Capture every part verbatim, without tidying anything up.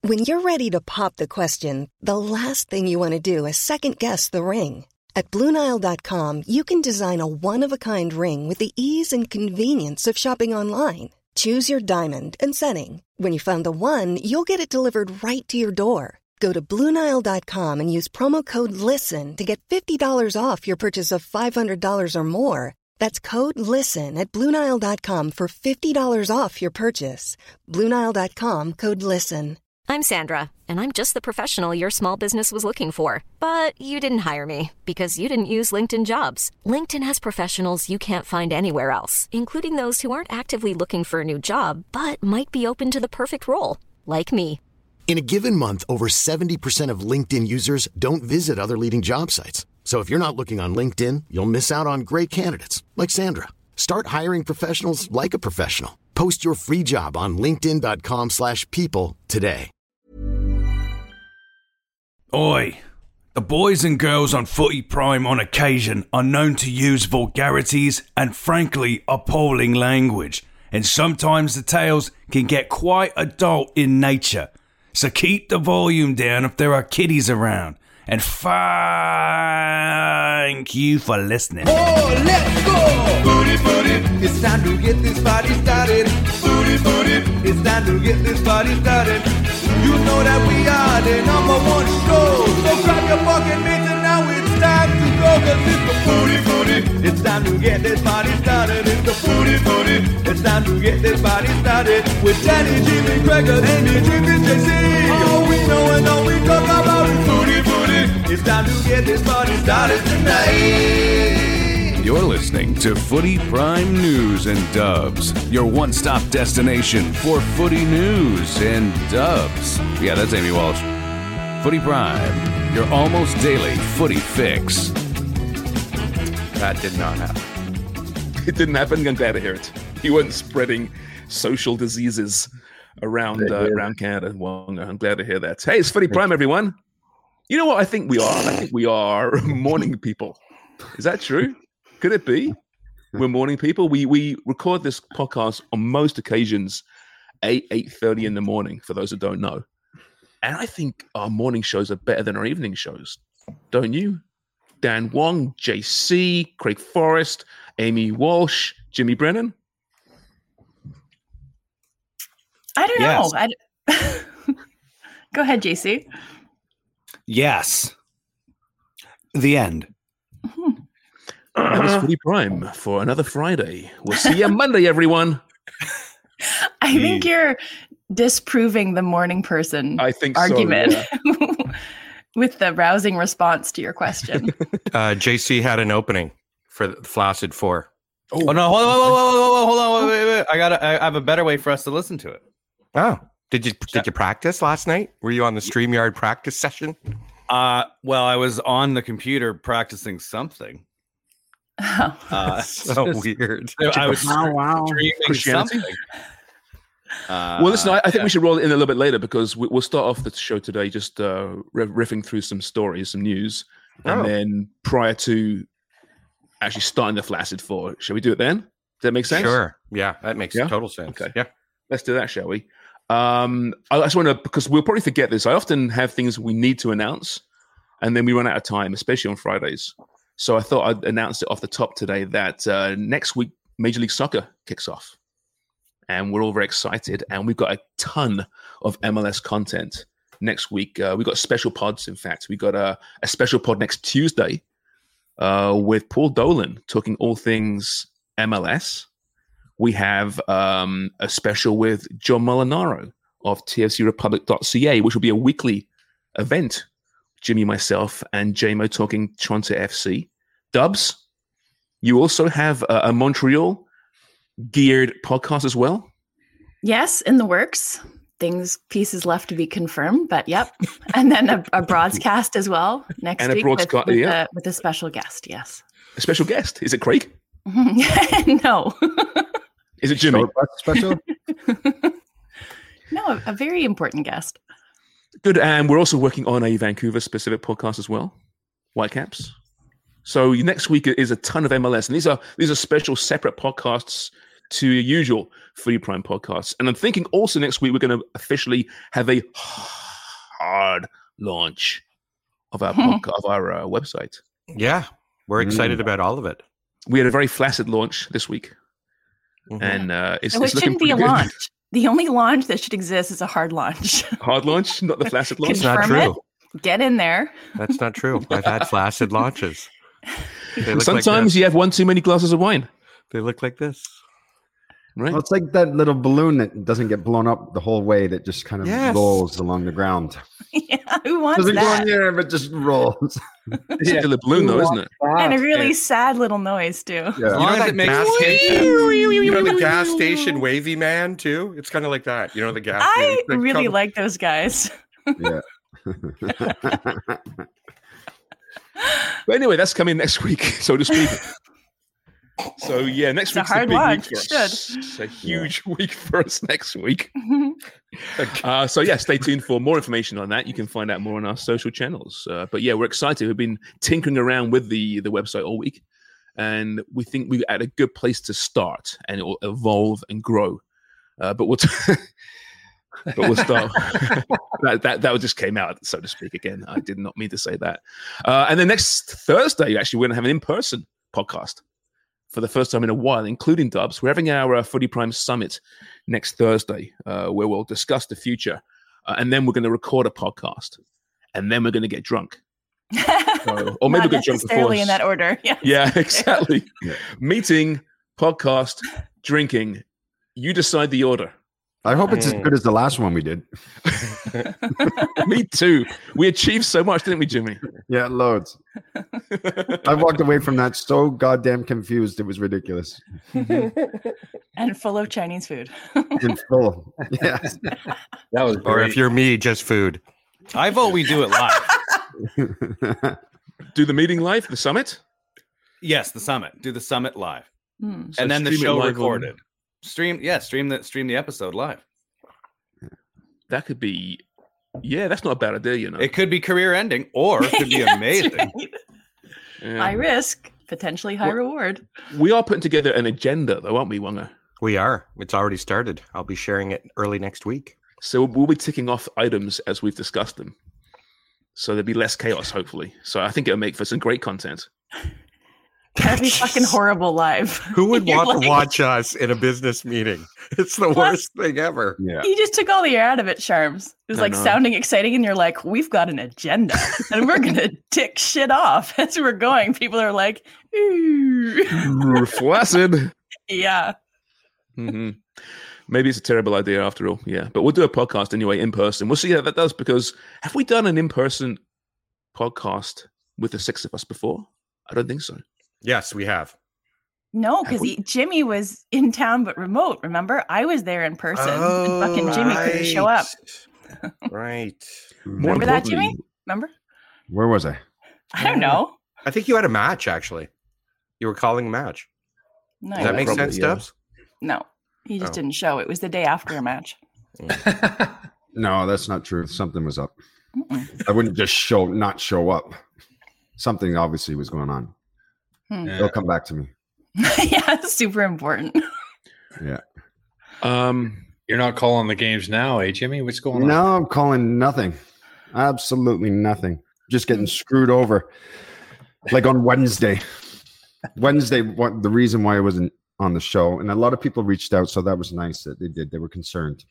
When you're ready to pop the question, the last thing you want to do is second-guess the ring. At Blue Nile dot com, you can design a one-of-a-kind ring with the ease and convenience of shopping online. Choose your diamond and setting. When you find the one, you'll get it delivered right to your door. Go to Blue Nile dot com and use promo code LISTEN to get fifty dollars off your purchase of five hundred dollars or more. That's code LISTEN at Blue Nile dot com for fifty dollars off your purchase. Blue Nile dot com, code LISTEN. I'm Sandra, and I'm just the professional your small business was looking for. But you didn't hire me because you didn't use LinkedIn Jobs. LinkedIn has professionals you can't find anywhere else, including those who aren't actively looking for a new job, but might be open to the perfect role, like me. In a given month, over seventy percent of LinkedIn users don't visit other leading job sites. So if you're not looking on LinkedIn, you'll miss out on great candidates like Sandra. Start hiring professionals like a professional. Post your free job on linkedin dot com slash people today. Oi. The boys and girls on Footy Prime on occasion are known to use vulgarities and frankly appalling language. And sometimes the tales can get quite adult in nature. So keep the volume down if there are kiddies around. And thank you for listening. Oh, let's go! Booty, booty, it's time to get this party started. Booty, booty, it's time to get this party started. You know that we are the number one show. So grab your fucking mates and now it's time to go. Cause it's the booty, booty, it's time to get this party started. It's the booty, booty, it's time to get this party started. With Danny, Jimmy, Gregor, Amy, Jimmy, J C. All we know and all we talk about is booty, booty. It's time to get this party started tonight. You're listening to Footy Prime News and Dubs, your one-stop destination for footy news and dubs. Yeah, that's Amy Walsh. Footy Prime, your almost daily footy fix. That did not happen. It didn't happen. I'm glad to hear it. He wasn't spreading social diseases around uh, around Canada. Well, I'm glad to hear that. Hey, it's Footy Prime, everyone. You know what I think we are? I think we are morning people. Is that true? Could it be? We're morning people. We we record this podcast on most occasions eight, eight thirty in the morning, for those that don't know. And I think our morning shows are better than our evening shows. Don't you? Dan Wong, J C, Craig Forrest, Amy Walsh, Jimmy Brennan? I don't Yes. know. I... Go ahead, J C. Yes. The end. That was Footy Prime for another Friday. We'll see you Monday, everyone. I think you're disproving the morning person I think argument so, yeah. with the rousing response to your question. Uh, J C had an opening for the Flaccid Four. Oh, no, hold on, hold on, hold on, hold on, hold on, wait, wait, wait. I got I have a better way for us to listen to it. Oh, did you did you practice last night? Were you on the StreamYard practice session? Uh, well, I was on the computer practicing something. Oh. Uh, So just- weird. I was Wow, wow. streaming Christianity? something. Uh, Well, listen, I, I think yeah. we should roll it in a little bit later because we, we'll start off the show today just uh, riff- riffing through some stories, some news. And Oh. then prior to actually starting the Flaccid Four, shall we do it then? Does that make sense? Sure. Yeah, that makes Yeah? total sense. Okay. Yeah. Let's do that, shall we? Um, I just want to, because we'll probably forget this. I often have things we need to announce, and then we run out of time, especially on Fridays. So I thought I'd announce it off the top today that uh, next week, Major League Soccer kicks off. And we're all very excited. And we've got a ton of M L S content next week. Uh, we've got special pods, in fact. we got a, a special pod next Tuesday uh, with Paul Dolan talking all things M L S. We have um, a special with John Molinaro of T F C Republic dot C A, which will be a weekly event. Jimmy, myself, and J M O talking Toronto F C. Dubs, you also have a, a Montreal geared podcast as well? Yes, in the works. Things, pieces left to be confirmed, but yep. And then a, a broadcast as well next And a week with, broadcast, with, yeah. a, with a special guest, yes. A special guest? Is it Craig? No. Is it Jimmy? Special? No, a, a very important guest. Good. And we're also working on a Vancouver specific podcast as well, Whitecaps. So next week is a ton of M L S, and these are these are special separate podcasts to your usual Footy Prime podcasts. And I'm thinking also next week we're going to officially have a hard launch of our podcast, of our uh, website. Yeah, we're excited mm. about all of it. We had a very flaccid launch this week, mm-hmm. and uh, it's, so it's it shouldn't be a good. launch. The only launch that should exist is a hard launch. Hard launch, not the flaccid launch. It's not true. It, get in there. That's not true. I've had flaccid launches. Sometimes like you have one too many glasses of wine. They look like this. Right. Well, it's like that little balloon that doesn't get blown up the whole way, that just kind of yes. rolls along the ground. Yeah, who wants doesn't that? go in there, but just rolls. It's yeah. still a balloon, though, isn't it? And a really yeah. sad little noise too. Yeah. You know that gas station? You know the gas station wavy man too? It's kind of like that. You know the gas. I like, really come... like those guys. Yeah. But anyway, that's coming next week, so to speak. So yeah, next week's a, a big launch. week for us. It's a huge yeah. week for us next week. uh, so yeah, stay tuned for more information on that. You can find out more on our social channels. Uh, but yeah, we're excited. We've been tinkering around with the the website all week, and we think we're at a good place to start, and it will evolve and grow. Uh, but we'll t- but we'll start. that that that just came out, so to speak. Again, I did not mean to say that. Uh, and then next Thursday, actually, we're going to have an in-person podcast. For the first time in a while, including Dubs. We're having our uh, Footy Prime Summit next Thursday, uh, where we'll discuss the future. Uh, and then we're going to record a podcast. And then we're going to get drunk. So, or maybe we'll get drunk before. In that order. Yes. Yeah, exactly. Yeah. Meeting, podcast, drinking. You decide the order. I hope it's as good as the last one we did. Me too. We achieved so much, didn't we, Jimmy? Yeah, loads. I walked away from that so goddamn confused. It was ridiculous. And full of Chinese food. And full. Yes. That was great. Or if you're me, just food. I vote we do it live. Do the meeting live, the summit? Yes, the summit. Do the summit live. Hmm. So and then the show recorded. On... Stream, yeah, stream the stream the episode live. That could be, yeah, that's not a bad idea, you know. It could be career ending, or it could be yeah, amazing. Right. Yeah. High risk, potentially high well, reward. We are putting together an agenda, though, aren't we, Wonga? We are. It's already started. I'll be sharing it early next week. So we'll be ticking off items as we've discussed them. So there'll be less chaos, hopefully. So I think it'll make for some great content. That'd be fucking horrible live. Who would want like... to watch us in a business meeting? It's the Plus, worst thing ever. Yeah. You just took all the air out of it, Sharms. It was I like know. sounding exciting, and you're like, we've got an agenda, and we're going to tick shit off as we're going. People are like, ooh. Flaccid. Yeah. Mm-hmm. Maybe it's a terrible idea after all. Yeah. But we'll do a podcast anyway in person. We'll see how that does, because have we done an in-person podcast with the six of us before? I don't think so. Yes, we have. No, because Jimmy was in town but remote. Remember, I was there in person, oh, and fucking Jimmy right. couldn't show up. Right. Remember that, Jimmy? Remember? Where was I? I don't know. I think you had a match. Actually, you were calling a match. No, Does that make sense, yeah. Stubbs? No, he just oh. didn't show. It was the day after a match. No, that's not true. Something was up. Mm-mm. I wouldn't just show, not show up. Something obviously was going on. Hmm. They'll come back to me. Yeah, it's super important. Yeah. Um, you're not calling the games now, eh, Jimmy? What's going on? No, I'm calling nothing. Absolutely nothing. Just getting screwed over. Like on Wednesday. Wednesday, what the reason why I wasn't on the show, and a lot of people reached out, so that was nice that they did. They were concerned.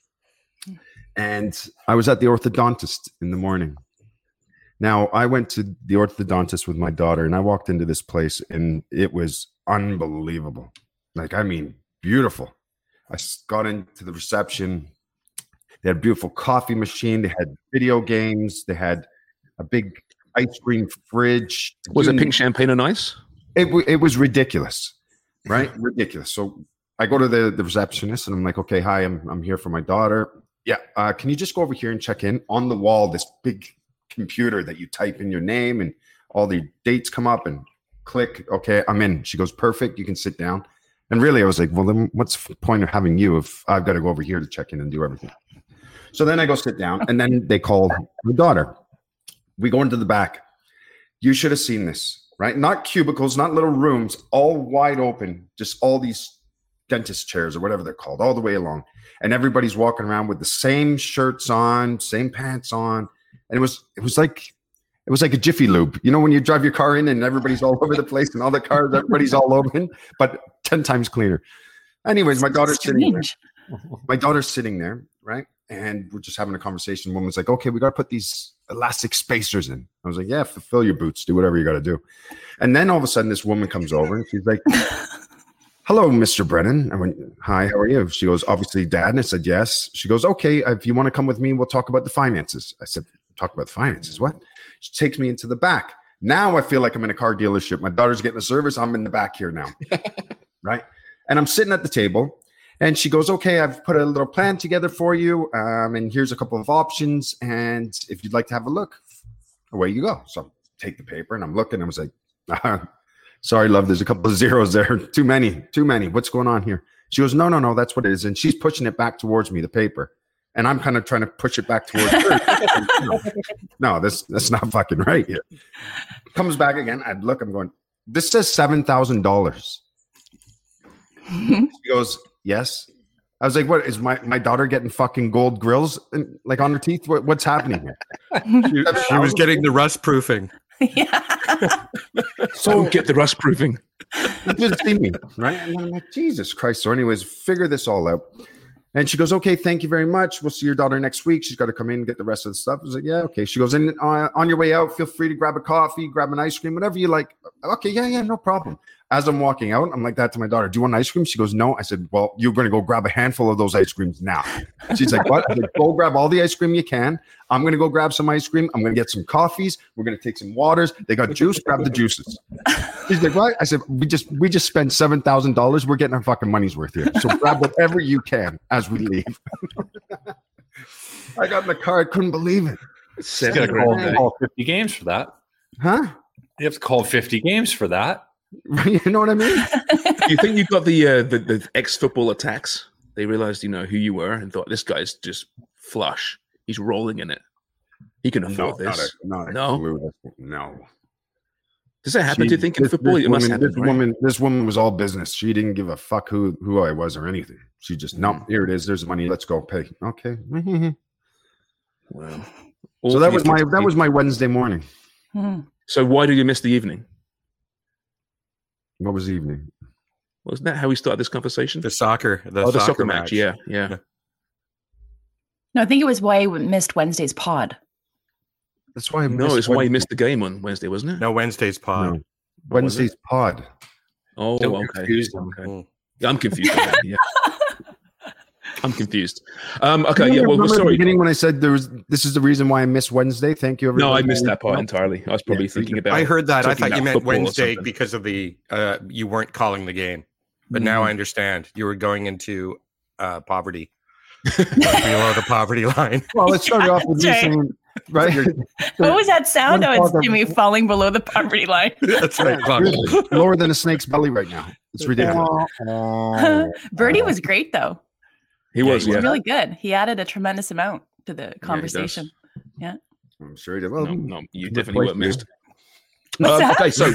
And I was at the orthodontist in the morning. Now, I went to the orthodontist with my daughter, and I walked into this place, and it was unbelievable. Like, I mean, beautiful. I got into the reception. They had a beautiful coffee machine. They had video games. They had a big ice cream fridge. Was it pink champagne and ice? It, it was ridiculous, right? Ridiculous. So I go to the, the receptionist, and I'm like, okay, hi, I'm I'm here for my daughter. Yeah, uh, can you just go over here and check in? On the wall, this big computer that you type in your name and all the dates come up and click. Okay, I'm in. She goes, perfect. You can sit down. And really, I was like, well, then what's the point of having you if I've got to go over here to check in and do everything? So then I go sit down, and then they call my daughter. We go into the back. You should have seen this, right? Not cubicles, not little rooms, all wide open, just all these dentist chairs or whatever they're called, all the way along. And everybody's walking around with the same shirts on, same pants on. and it was it was like it was like a Jiffy Lube. You know, when you drive your car in and everybody's all over the place, and all the cars, everybody's all open, but ten times cleaner. Anyways, my daughter's sitting there. My daughter's sitting there, right? And we're just having a conversation. Woman's like, okay, we got to put these elastic spacers in. I was like, yeah, fulfill your boots. Do whatever you got to do. And then all of a sudden, this woman comes over and she's like, hello, Mister Brennan. I went, hi, how are you? She goes, obviously, Dad. And I said, yes. She goes, okay, if you want to come with me, we'll talk about the finances. I said, talk about the finances? What? She takes me into the back. Now I feel like I'm in a car dealership. My daughter's getting a service. I'm in the back here now. Right? And I'm sitting at the table. And she goes, okay, I've put a little plan together for you. Um, and here's a couple of options. And if you'd like to have a look, away you go. So I take the paper and I'm looking. I was like, uh, sorry, love, there's a couple of zeros there. Too many, too many. What's going on here? She goes, no, no, no, that's what it is. And she's pushing it back towards me, the paper. And I'm kind of trying to push it back towards her. no, no, this, that's not fucking right here. Comes back again. I look, I'm going, this says seven thousand dollars. She goes, yes. I was like, what is my, my daughter getting fucking gold grills in, like on her teeth? What, what's happening here? She, she was getting the rust proofing. Yeah. So get the rust proofing. You just see me, right? And I'm like, Jesus Christ. So anyways, figure this all out. And she goes, okay, thank you very much. We'll see your daughter next week. She's got to come in and get the rest of the stuff. I was like, yeah, okay. She goes, and uh, on your way out, feel free to grab a coffee, grab an ice cream, whatever you like. Okay, yeah, yeah, no problem. As I'm walking out, I'm like that to my daughter. Do you want ice cream? She goes, no. I said, well, you're going to go grab a handful of those ice creams now. She's like, what? I said, go grab all the ice cream you can. I'm going to go grab some ice cream. I'm going to get some coffees. We're going to take some waters. They got juice. Grab the juices. She's like, what? I said, we just we just spent seven thousand dollars. We're getting our fucking money's worth here. So grab whatever you can as we leave. I got in the car. I couldn't believe it. You got to call, call fifty games for that. Huh? You have to call fifty games for that. You know what I mean? You think you got the, uh, the the ex-football attacks? They realized, you know, who you were and thought, this guy's just flush. He's rolling in it. He can afford no, this. Not a, not no, clue. No. Does that happen? She, Do you think in this, football this it must woman, happen? This right? woman, this woman was all business. She didn't give a fuck who who I was or anything. She just, no, Mm. here it is. There's the money. Let's go pay. Okay. Wow. So that was my that was my Wednesday morning. Hmm. So why did you miss the evening? What was the evening? Wasn't that how we started this conversation? The soccer, the, oh, the soccer, soccer match. match. Yeah, yeah. No, I think it was why we missed Wednesday's pod. That's why I No, missed it's why you Wednesday. missed the game on Wednesday, wasn't it? No, Wednesday's pod. No. Wednesday's pod. Oh, Don't okay. confuse them. okay. Mm. I'm confused. Now, yeah. I'm confused. Um, okay, You yeah. Well, remember we're at the sorry. beginning when I said there was this is the reason why I missed Wednesday. Thank you, everybody. No, I missed that part entirely. I was probably Yeah, thinking about. I heard that. I talking thought you about meant football or Wednesday something. because of the uh, you weren't calling the game. But now I understand. You were going into uh, poverty. Below the poverty line. Well, it started off with me That's saying, right? What was that sound? One Oh, it's father- Jimmy falling below the poverty line. That's right. Really, lower than a snake's belly right now. It's ridiculous. Birdie was great though. He was, He yeah. was really good. He added a tremendous amount to the does. conversation. Yeah. I'm sure he did. Well, No, no, you definitely weren't missed. What's Um, that? okay, so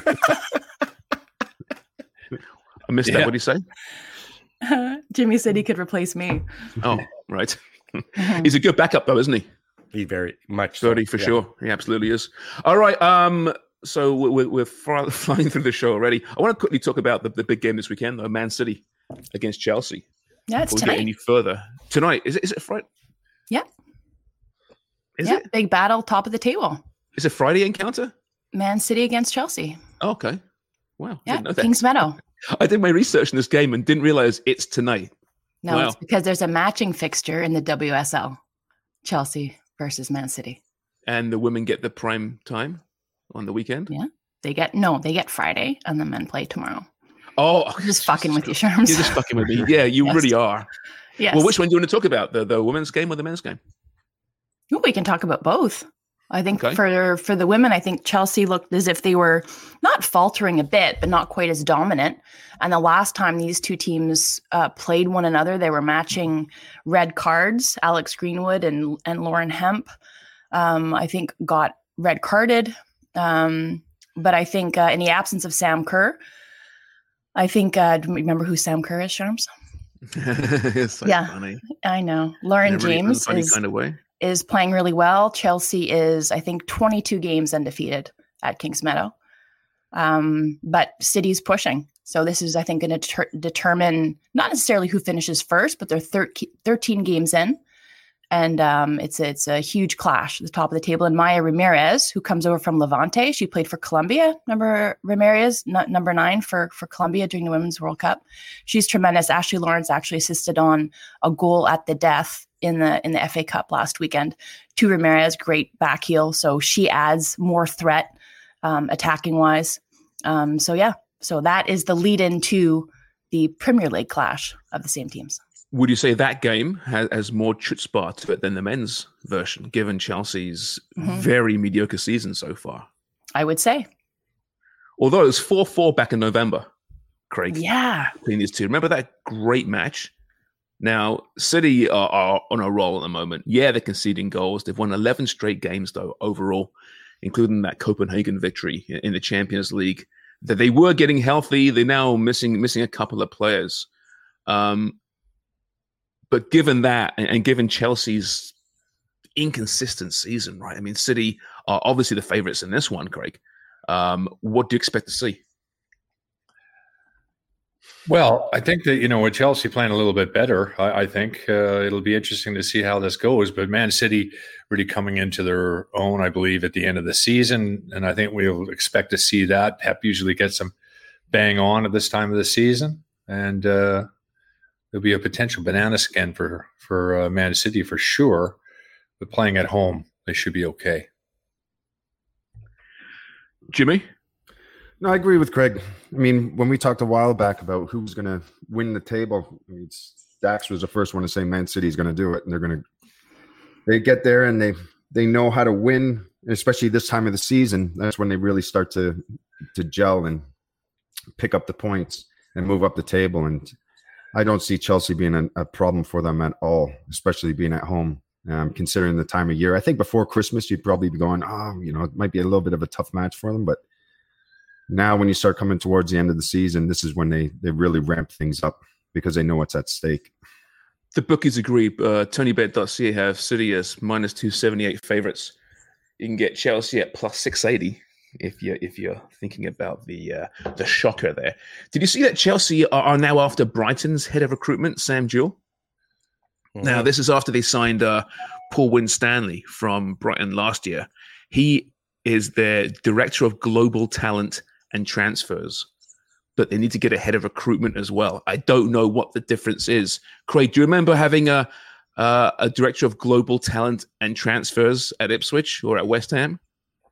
I missed that. Yeah. What did you say? Jimmy said he could replace me. Oh, right. He's a good backup, though, isn't he? He very much so, Birdie for yeah. sure. He absolutely is. All right. Um. So we're, we're fly- flying through the show already. I want to quickly talk about the, the big game this weekend, though. Man City against Chelsea. Yeah, it's Before we get tonight. any further tonight? Is it? Is it Friday? Yeah. Is yeah, it? big battle, top of the table. Is it Friday encounter? Man City against Chelsea. Oh, okay. Wow. Yeah, Didn't know that. Kings Meadow. I did my research in this game and didn't realize it's tonight. No, Wow. it's because there's a matching fixture in the W S L. Chelsea versus Man City. And the women get the prime time on the weekend. Yeah. They get no, they get Friday and the men play tomorrow. Oh, I'm just fucking with you, Sharms. You're just fucking with me. Yeah, you Yes. really are. Yes. Well, which one do you want to talk about? The the women's game or the men's game? Ooh, we can talk about both. I think Okay. for for the women, I think Chelsea looked as if they were not faltering a bit, but not quite as dominant. And the last time these two teams uh, played one another, they were matching red cards. Alex Greenwood and and Lauren Hemp, um, I think, got red carded. Um, but I think uh, in the absence of Sam Kerr, I think uh, do you remember who Sam Kerr is, Sharms? It's so Yeah. funny. I know Lauren In a really James funny is kind of way. is playing really well. Chelsea is, I think, twenty-two games undefeated at Kings Meadow. Um, but City's pushing. So this is, I think, going to ter- determine not necessarily who finishes first, but they're thirteen, thirteen games in. And um, it's, it's a huge clash at the top of the table. And Maya Ramirez, who comes over from Levante, she played for Colombia, number Ramirez, n- number nine for, for Colombia during the Women's World Cup. She's tremendous. Ashley Lawrence actually assisted on a goal at the death in the in the F A Cup last weekend to Ramirez. Great back heel. So she adds more threat um, attacking wise. Um, so, yeah, so that is the lead into the Premier League clash of the same teams. Would you say that game has, has more chutzpah to it than the men's version, given Chelsea's mm-hmm. very mediocre season so far? I would say. Although it was four four back in November, Craig. Yeah. Between these two. Remember that great match? Now, City are, are on a roll at the moment. Yeah, they're conceding goals. They've won eleven straight games, though, overall, including that Copenhagen victory in the Champions League. That they were getting healthy. They're now missing missing a couple of players. Um, But given that, and given Chelsea's inconsistent season, right? I mean, City are obviously the favourites in this one, Craig. Um, what do you expect to see? Well, I think that, you know, with Chelsea playing a little bit better, I, I think uh, it'll be interesting to see how this goes. But Man City really coming into their own, I believe, at the end of the season. And I think we'll expect to see that. Pep usually gets them bang on at this time of the season. And, uh, there'll be a potential banana skin for for uh, Man City for sure, but playing at home, they should be okay. Jimmy? No, I agree with Craig. I mean, when we talked a while back about who's going to win the table, I mean, Dax was the first one to say Man City is going to do it, and they're going to they get there and they they know how to win, especially this time of the season. That's when they really start to to gel and pick up the points and move up the table. And I don't see Chelsea being a, a problem for them at all, especially being at home, um, considering the time of year. I think before Christmas, you'd probably be going, oh, you know, it might be a little bit of a tough match for them. But now when you start coming towards the end of the season, this is when they, they really ramp things up because they know what's at stake. The bookies agree. Uh, TonyBet dot C A have City as minus two seventy-eight favourites. You can get Chelsea at plus six eighty. If you're if you're thinking about the uh, the shocker there. Did you see that Chelsea are, are now after Brighton's head of recruitment, Sam Jewell? Mm-hmm. Now, this is after they signed uh, Paul Winstanley from Brighton last year. He is their director of global talent and transfers, but they need to get a head of recruitment as well. I don't know what the difference is. Craig, do you remember having a uh, a director of global talent and transfers at Ipswich or at West Ham?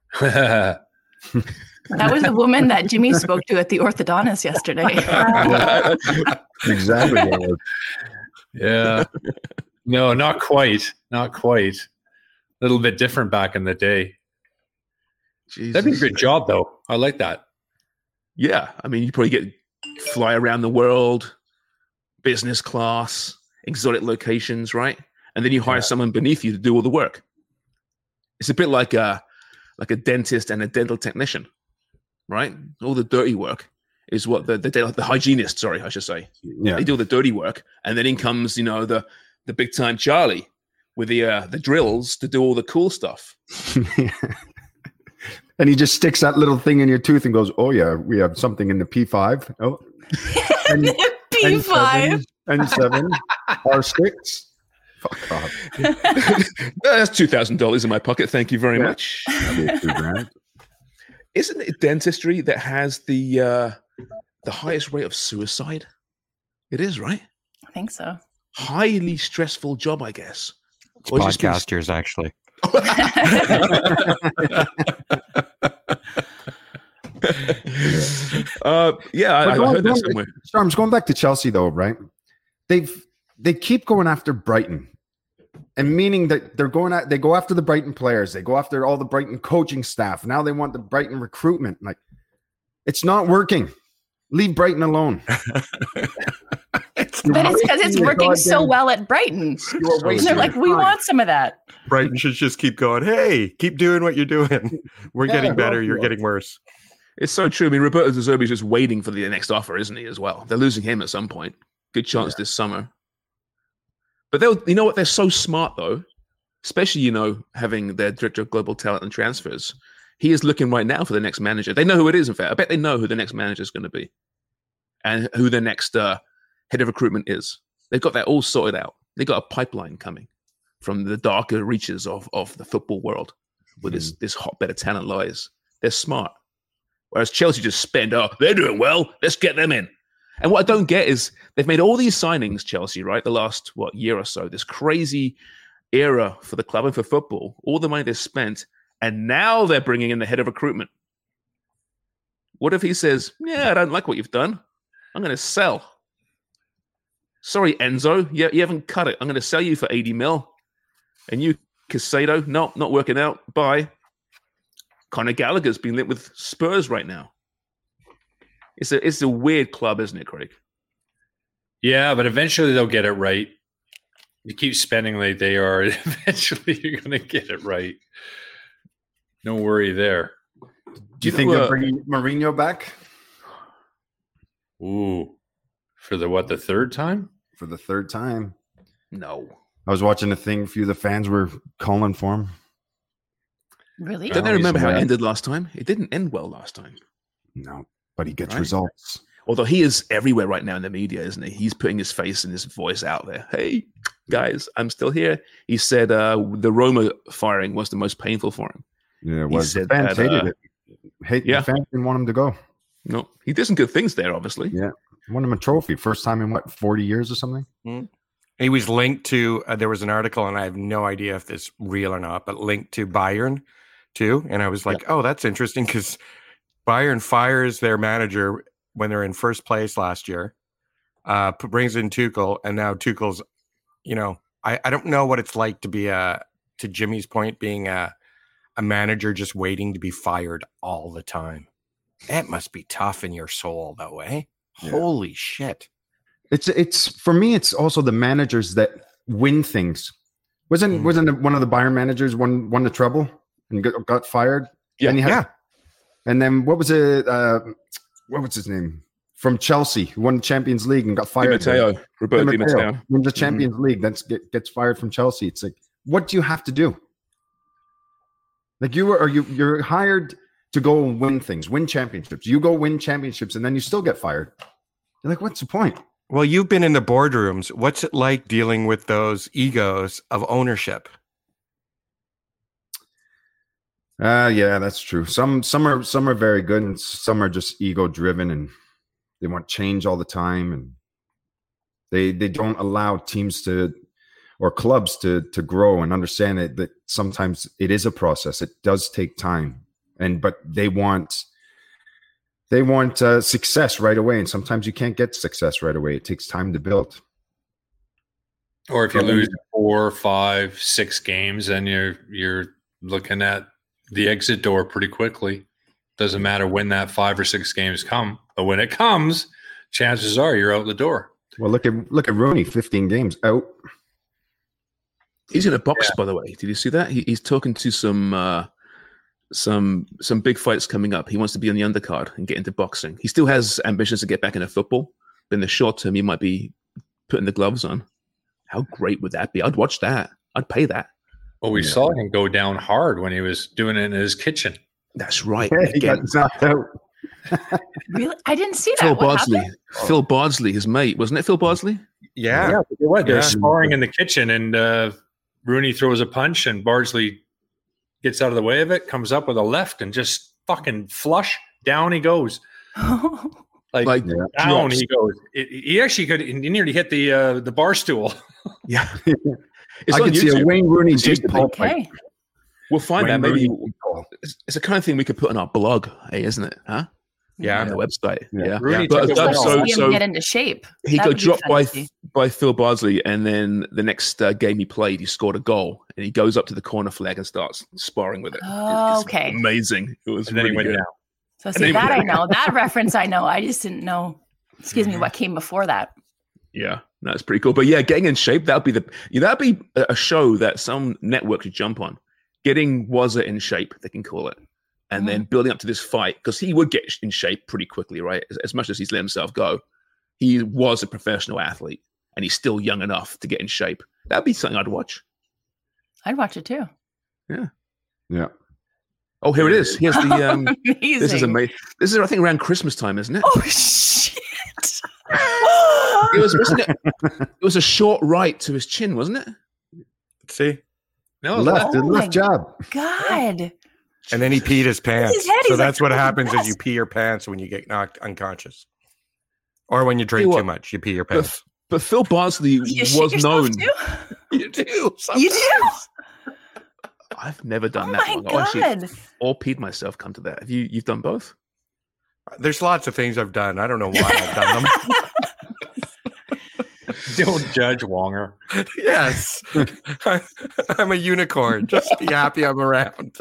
That was the woman that Jimmy spoke to at the orthodontist yesterday. Exactly. What it was. Yeah. No, not quite. Not quite. A little bit different back in the day. Jesus. That'd be a good job, though. I like that. Yeah. I mean, you probably get fly around the world, business class, exotic locations, right? And then you hire yeah. someone beneath you to do all the work. It's a bit like a like a dentist and a dental technician, right? All the dirty work is what the the, the hygienist, sorry, I should say. Yeah. They do all the dirty work, and then in comes, you know, the the big time Charlie with the uh, the drills to do all the cool stuff. And he just sticks that little thing in your tooth and goes, "Oh yeah, we have something in the P five." Oh, and, P five and seven, R six. Fuck off. That's two thousand dollars in my pocket. Thank you very yeah. much. Isn't it dentistry that has the uh, the highest rate of suicide? It is, right? I think so. Highly stressful job, I guess. It's podcasters, been... actually. uh, yeah, I, I heard that somewhere. Storms, going back to Chelsea, though, right? They've they keep going after Brighton, and meaning that they're going at they go after the Brighton players, they go after all the Brighton coaching staff. Now they want the Brighton recruitment. Like, it's not working. Leave Brighton alone. It's but it's because it's working so well at Brighton. And they're like, we want some of that. Brighton should just keep going. Hey, keep doing what you're doing. We're yeah, getting better. You're getting worse. It's so true. I mean, Roberto De Zerbi is just waiting for the next offer, isn't he, as well? They're losing him at some point. Good chance yeah. this summer. But they'll, you know what? They're so smart, though. especially, you know, having their director of global talent and transfers. He is looking right now for the next manager. They know who it is, in fact. I bet they know who the next manager is going to be and who the next uh, head of recruitment is. They've got that all sorted out. They've got a pipeline coming from the darker reaches of, of the football world where mm. this, this hotbed of talent lies. They're smart. Whereas Chelsea just spend, oh, they're doing well, let's get them in. And what I don't get is they've made all these signings, Chelsea, right? The last, what, year or so, this crazy era for the club and for football, all the money they've spent, and now they're bringing in the head of recruitment. What if he says, yeah, I don't like what you've done. I'm going to sell. Sorry, Enzo, you, you haven't cut it. I'm going to sell you for eighty mil. And you, Casado, no, not working out. Bye. Conor Gallagher's been linked with Spurs right now. It's a it's a weird club, isn't it, Craig? Yeah, but eventually they'll get it right. You keep spending like they are, eventually you're going to get it right. No worry there. Do you think uh, they're bringing Mourinho back? Ooh, for the what? The third time? For the third time? No. I was watching a thing. A few of the fans were calling for him. Really? Don't they remember how it ended last time? It didn't end well last time. No, but he gets Right. results. Although he is everywhere right now in the media, isn't he? He's putting his face and his voice out there. Hey, guys, I'm still here. He said uh, the Roma firing was the most painful for him. Yeah, it He was. The said fans that, hated uh, it. Hate, yeah. The fans didn't want him to go. No, he did some good things there, obviously. Yeah. Won him a trophy. First time in, what, forty years or something? Mm-hmm. He was linked to, uh, there was an article, and I have no idea if this is real or not, but linked to Bayern too. And I was like, yeah. oh, that's interesting because Bayern fires their manager when they're in first place last year, uh, brings in Tuchel, and now Tuchel's, you know, I, I don't know what it's like to be a, to Jimmy's point, being a, a manager just waiting to be fired all the time. That must be tough in your soul, though, eh? Yeah. Holy shit. It's it's for me. It's also the managers that win things. Wasn't mm. wasn't one of the Bayern managers won won the treble and got, got fired? Yeah, and had, yeah. And then what was it? Uh, what was his name from Chelsea? Who won the Champions League and got fired? Di Matteo, Roberto Di Matteo wins the Champions mm-hmm. League, then get, gets fired from Chelsea. It's like, what do you have to do? Like you are you you're hired to go and win things, win championships. You go win championships, and then you still get fired. You're like, what's the point? Well, you've been in the boardrooms. What's it like dealing with those egos of ownership? Uh yeah, that's true. Some some are some are very good, and some are just ego driven, and they want change all the time, and they they don't allow teams to or clubs to to grow and understand it, that sometimes it is a process. It does take time, and but they want. They want uh, success right away, and sometimes you can't get success right away. It takes time to build. Or if you lose four, five, six games, then you're you're looking at the exit door pretty quickly. Doesn't matter when that five or six games come, but when it comes, chances are you're out the door. Well, look at look at Rooney, fifteen games out. He's in a box, Yeah. by the way. Did you see that? He, he's talking to some. Uh, some some big fights coming up. He wants to be on the undercard and get into boxing. He still has ambitions to get back into football, but in the short term, he might be putting the gloves on. How great would that be? I'd watch that. I'd pay that. Well, we Yeah. saw him go down hard when he was doing it in his kitchen. That's right. Yeah, he Again, got knocked out. Really? I didn't see that. Phil What Bardsley. happened? Phil Bardsley, his mate, wasn't it? Phil Bardsley. Yeah. Yeah, they were. They're Yeah. sparring in the kitchen, and uh, Rooney throws a punch, and Bardsley gets out of the way of it, comes up with a left, and just fucking flush down he goes. Like, Like Yeah. down drops. he goes. It, he actually could. He nearly hit the uh, the bar stool. Yeah. It's I on could see a YouTube. Wayne Rooney It's Jake used to Paul be. fight. Okay. We'll find Wayne that. Maybe Rooney, Jake Paul. it's, it's a kind of thing we could put on our blog, hey, isn't it? Huh? Yeah. On the website. Yeah. Yeah. Rooney But, took a uh, well. so, See him so get into shape. he That got would be dropped fun by to see. by Phil Bardsley, and then the next uh, game he played, he scored a goal, and he goes up to the corner flag and starts sparring with it. Oh, It's okay. amazing. It was And then really he went good. down. So And see then- that I know. That reference I know. I just didn't know. Excuse me, what came before that? Yeah, that's pretty cool. But yeah, getting in shape, that'd be the yeah, that'd be a a show that some network should jump on. Getting Wazza in shape, they can call it, and then building up to this fight, because he would get in shape pretty quickly, right? As, as much as he's let himself go, he was a professional athlete, and he's still young enough to get in shape. That'd be something I'd watch. I'd watch it too. Yeah. Yeah. Oh, here it is. Here's the. Um, Amazing. this is amazing. This is, I think, around Christmas time, isn't it? Oh shit! It was, wasn't it? It was a short right to his chin, wasn't it? See? No, left, Oh left my jab. God. And then he peed his pants. his head, So he's that's like, what "Oh, happens yes." is you pee your pants when you get knocked unconscious. Or when you drink You too what? much, you pee your But, pants. but Phil Bardsley You shit was yourself known. too? You do. You sometimes. do? I've never Oh done that. my one. I actually- God. or peed myself. Come to that. Have you? You've done both? There's lots of things I've done. I don't know why I've done them. don't judge Wonger. Yes. I'm a unicorn. Just be happy I'm around.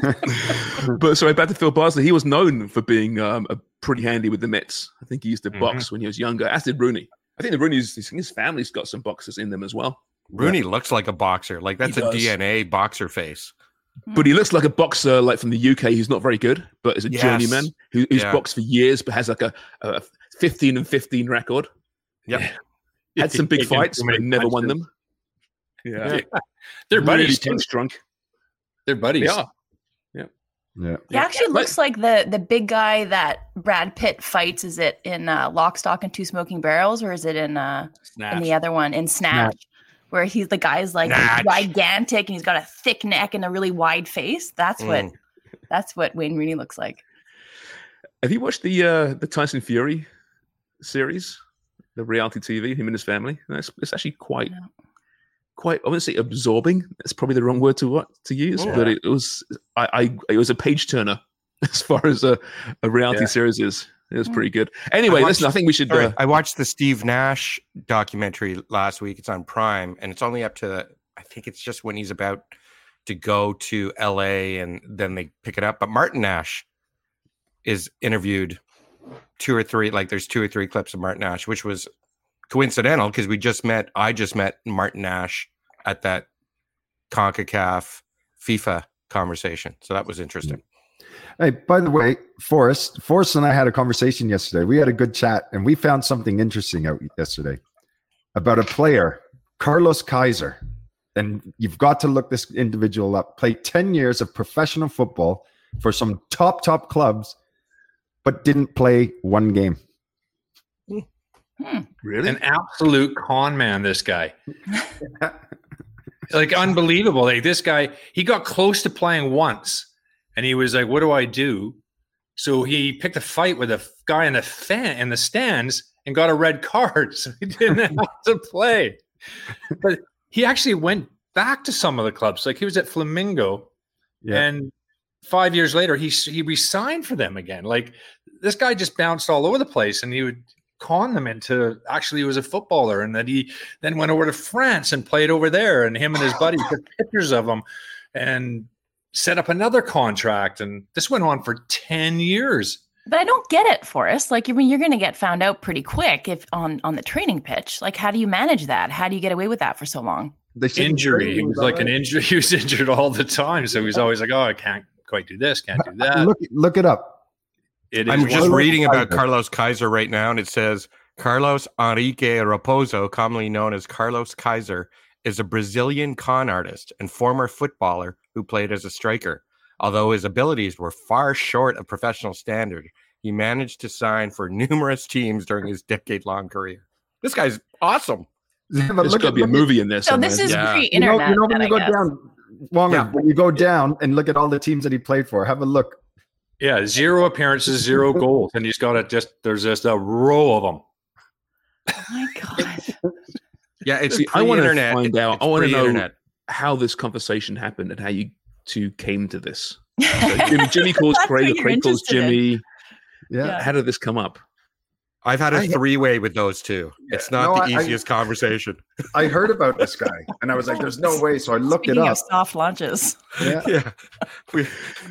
But sorry, back to Phil Bardsley. He was known for being um, a pretty handy with the mitts. I think he used to Mhm. box when he was younger, as did Rooney. I think the Rooney's his family's got some boxers in them as well. Rooney looks like a boxer. Like that's He a does. D N A boxer face. But he looks like a boxer, like from the U K, who's not very good, but is a Yes. journeyman who, who's Yeah. boxed for years, but has like a, a fifteen and fifteen record. Yep. Had some big Taken fights, too but many never won punches. them. Yeah, They're really buddies. too. punch drunk. They're buddies. They are. Yeah. He actually looks like the the big guy that Brad Pitt fights. Is it in uh, Lock, Stock, and Two Smoking Barrels, or is it in uh, in the other one in Snatch, Snatch. where he's the guy's like Snatch. gigantic and he's got a thick neck and a really wide face? That's what Mm. that's what Wayne Rooney looks like. Have you watched the uh, the Tyson Fury series, the reality T V? Him and his family. It's, it's actually quite, No. quite. I wouldn't say absorbing. That's probably the wrong word to what to use, Oh. but it, it was. I, I it was a page turner as far as a, a reality Yeah. series is. It was Mm. pretty good. Anyway, watched- listen. I think we should. Sorry, Uh, I watched the Steve Nash documentary last week. It's on Prime, and it's only up to I think it's just when he's about to go to L A, and then they pick it up. But Martin Nash is interviewed two or three. Like there's two or three clips of Martin Nash, which was coincidental because we just met. I just met Martin Nash at that CONCACAF FIFA conversation, so that was interesting. Hey, by the way, Forrest, Forrest and I had a conversation yesterday. We had a good chat, and we found something interesting out yesterday about a player, Carlos Kaiser. And you've got to look this individual up. Played ten years of professional football for some top, top clubs, but didn't play one game. Hmm. really? An absolute con man, this guy. Like unbelievable. Like this guy, he got close to playing once and he was like, what do I do? So he picked a fight with a f- guy in the fan in the stands and got a red card. So he didn't have to play. But he actually went back to some of the clubs. Like he was at Flamingo Yeah. and five years later he he resigned for them again. Like this guy just bounced all over the place and he would con them into actually he was a footballer, and that he then went over to France and played over there, and him and his buddy took pictures of him and set up another contract, and this went on for ten years. But I don't get it, Forrest. Like, I mean, you're going to get found out pretty quick if on on the training pitch. Like, how do you manage that? How do you get away with that for so long? They shouldn't Injury. train He him, was though, like an right? injury. He was injured all the time, so he's always like, "Oh, I can't quite do this, can't do that." Look, look it up. It is I'm just one- reading about Kaiser. Carlos Kaiser right now, and it says Carlos Enrique Raposo, commonly known as Carlos Kaiser, is a Brazilian con artist and former footballer who played as a striker. Although his abilities were far short of professional standard, he managed to sign for numerous teams during his decade-long career. This guy's awesome. Yeah, but There's look got to at- be a look at- movie in there So somewhere. this is Yeah. You know, pre-internet. you know when then, you I go guess. down, Wonger, Yeah. when you go down and look at all the teams that he played for, have a look. yeah, zero appearances, zero goals, and he's got it. Just there's just a row of them. Oh my god! Yeah, it's See, I want to pre-internet. find It- out. it's I want to know pre-internet. how this conversation happened and how you two came to this. So Jimmy, Jimmy calls That's Craig, what or you're Craig calls interested in. Jimmy. Yeah. Yeah. How did this come up? I've had a I- three-way with those two. It's not No, the I- I- easiest conversation. I heard about this guy, and I was like, "There's no way." So I looked Speaking it of up. soft launches, Yeah. Yeah. We,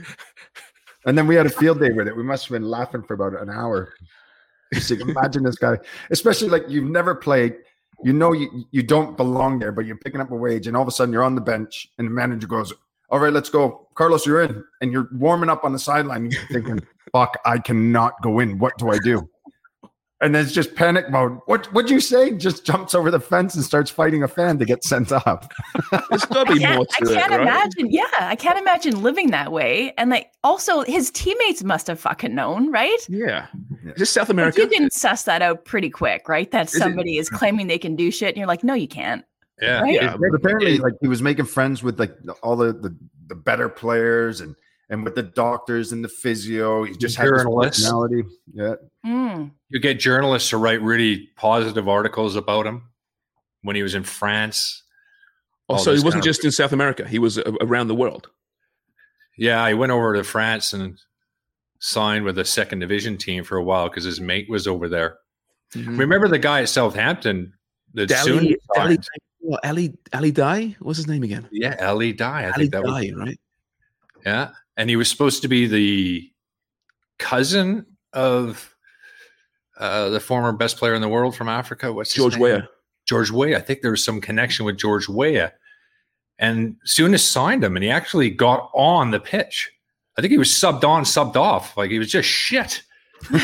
And then we had a field day with it. We must have been laughing for about an hour. Just like, imagine this guy, especially like you've never played. You know you you don't belong there, but you're picking up a wage, and all of a sudden you're on the bench, and the manager goes, "All right, let's go, Carlos, you're in," and you're warming up on the sideline, and you're thinking, "Fuck, I cannot go in. What do I do?" And then it's just panic mode. What would you say? Just jumps over the fence and starts fighting a fan to get sent up. There's got to be more to I can't it, right? imagine. Yeah, I can't imagine living that way. And like, also, his teammates must have fucking known, right? Yeah. Is this South Like, America? you can suss that out pretty quick, right? That Is it- somebody is claiming they can do shit, and you're like, no, you can't. Yeah. Right? Yeah. But apparently, like he was making friends with like all the the, the better players and and with the doctors and the physio. He just had this Journalists. personality. Yeah. Mm. You get journalists to write really positive articles about him when he was in France. all Also, he this wasn't kind of- just in South America. He was uh, around the world. Yeah, he went over to France and signed with a second division team for a while because his mate was over there. Mhm. Remember the guy at Southampton that soon Ali, Ali, signed? what, Ali, Ali Dye? What's his name again? Yeah, Ali Dye. I Ali think that was Dye, right? yeah. And he was supposed to be the cousin of uh, the former best player in the world from Africa. What's his George name? Weah. George Weah. I think there was some connection with George Weah. And Souness signed him, and he actually got on the pitch. I think he was subbed on, subbed off. Like he was just shit. But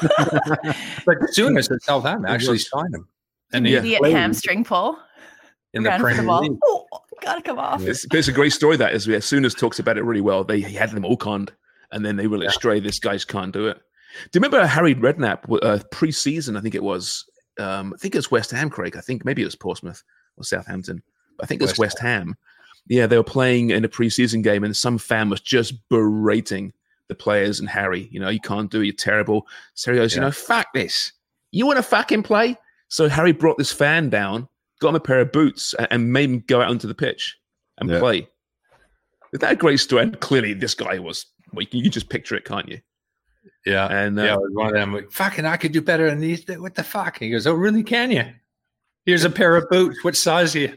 Souness at Southampton actually signed him. And he Immediate played hamstring pull. in the Ran for the Premier ball. League. Oh, gotta come off. It's, but it's a great story, that is. As soon as talks about it really well, they he had them all conned, and then they really astray. This guy just can't do it. Do you remember Harry Redknapp, uh, pre-season, I think it was, um, I think it was West Ham, Craig. I think maybe it was Portsmouth or Southampton. I think it was West, West Ham. Yeah, they were playing in a preseason game, and some fan was just berating the players and Harry. You know, you can't do it. You're terrible. So he goes, you Yeah. know, fuck this. You want to fucking play? So Harry brought this fan down, got him a pair of boots, and, and made him go out onto the pitch and Yeah. play. Is that a great story? And clearly, this guy was. Well, you can, you can just picture it, can't you? Yeah. And uh, yeah, it was one of them. Like, fucking, I could do better than these. What the fuck? He goes, oh, really? Can you? Here's a pair of boots. What size are you?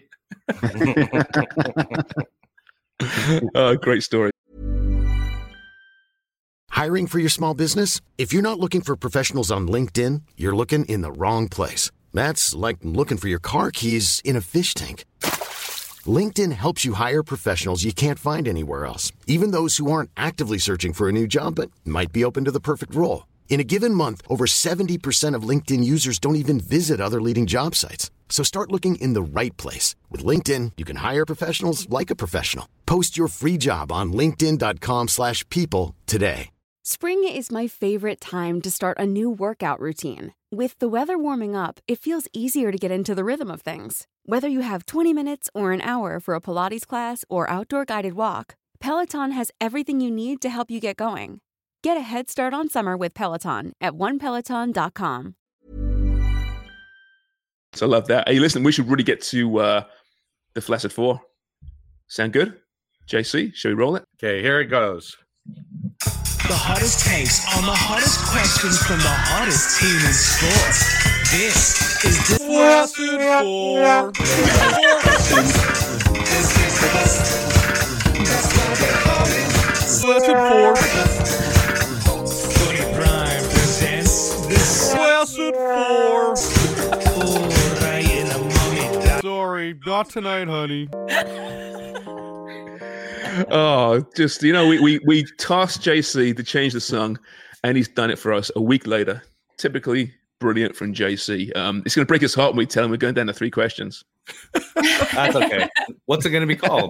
oh, great story. Hiring for your small business? If you're not looking for professionals on LinkedIn, you're looking in the wrong place. That's like looking for your car keys in a fish tank. LinkedIn helps you hire professionals you can't find anywhere else, even those who aren't actively searching for a new job but might be open to the perfect role. In a given month, over seventy percent of LinkedIn users don't even visit other leading job sites. So start looking in the right place. With LinkedIn, you can hire professionals like a professional. Post your free job on linkedin.com slash people today. Spring is my favorite time to start a new workout routine. With the weather warming up, it feels easier to get into the rhythm of things. Whether you have twenty minutes or an hour for a Pilates class or outdoor guided walk, Peloton has everything you need to help you get going. Get a head start on summer with Peloton at one peloton dot com. So I love that. Hey, listen, we should really get to uh, the Flaccid Four. Sound good? J C, should we roll it? Okay, here it goes. The hottest takes on the hottest questions from the hottest team in sports. This is the Flaccid Four. Flaccid Four. Footy Prime presents the Flaccid Four. Oh, right in the mummy. Sorry, not tonight, honey. Oh, just, you know, we, we, we tasked J C to change the song, and he's done it for us a week later. Typically brilliant from J C. Um, it's going to break his heart when we tell him we're going down to three questions. That's okay. What's it going to be called?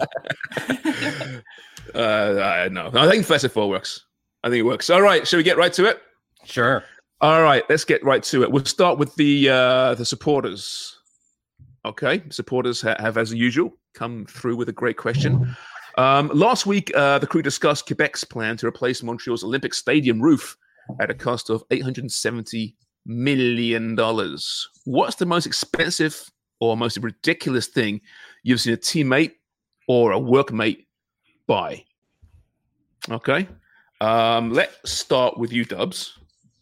uh, I don't know. I think Flaccid Four works. I think it works. All right, shall we get right to it? Sure. All right, let's get right to it. We'll start with the uh, the supporters. Okay, supporters ha- have, as usual, come through with a great question. Um, last week, uh, the crew discussed Quebec's plan to replace Montreal's Olympic Stadium roof at a cost of eight hundred seventy million dollars. What's the most expensive or most ridiculous thing you've seen a teammate or a workmate buy? Okay. Um, let's start with you, Dubs.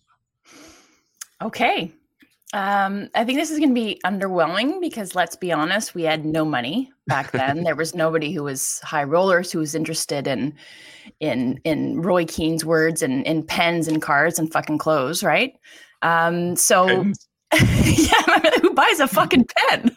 Okay. Um, I think this is going to be underwhelming because let's be honest, we had no money back then. There was nobody who was high rollers who was interested in in in Roy Keane's words and in pens and cars and fucking clothes, right? Um, so yeah, who buys a fucking pen?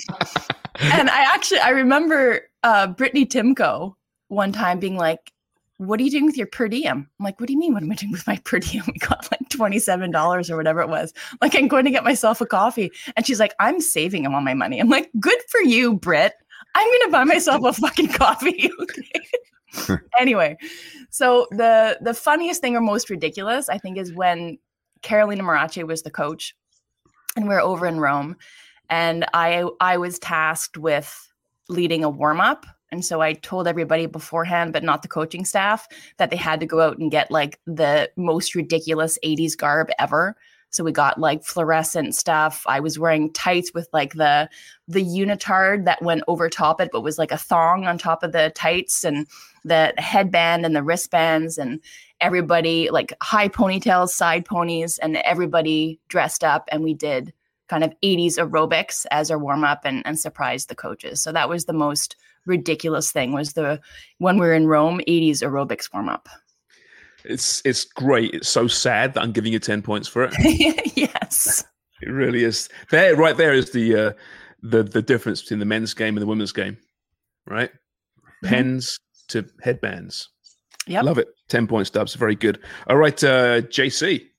And I actually I remember uh, Brittany Timko one time being like, what are you doing with your per diem? I'm like, what do you mean? What am I doing with my per diem? We got like twenty-seven dollars or whatever it was. Like, I'm going to get myself a coffee. And she's like, I'm saving all my money. I'm like, good for you, Britt. I'm going to buy myself a fucking coffee. Okay. Anyway, so the the funniest thing or most ridiculous, I think, is when Carolina Marache was the coach and we we're over in Rome. And I I was tasked with leading a warm-up. And so I told everybody beforehand, but not the coaching staff, that they had to go out and get like the most ridiculous eighties garb ever. So we got like fluorescent stuff. I was wearing tights with like the the unitard that went over top it, but was like a thong on top of the tights, and the headband and the wristbands, and everybody like high ponytails, side ponies, and everybody dressed up. And we did kind of eighties aerobics as our warm up and, and surprised the coaches. So that was the most ridiculous thing, was the when we were in Rome, eighties aerobics warm up. It's it's great. It's so sad that I'm giving you ten points for it. Yes, it really is. There, right there is the uh, the the difference between the men's game and the women's game, right? Mm-hmm. Pens to headbands. Yep, love it. Ten points, Dubs. Very good. All right, uh, J C.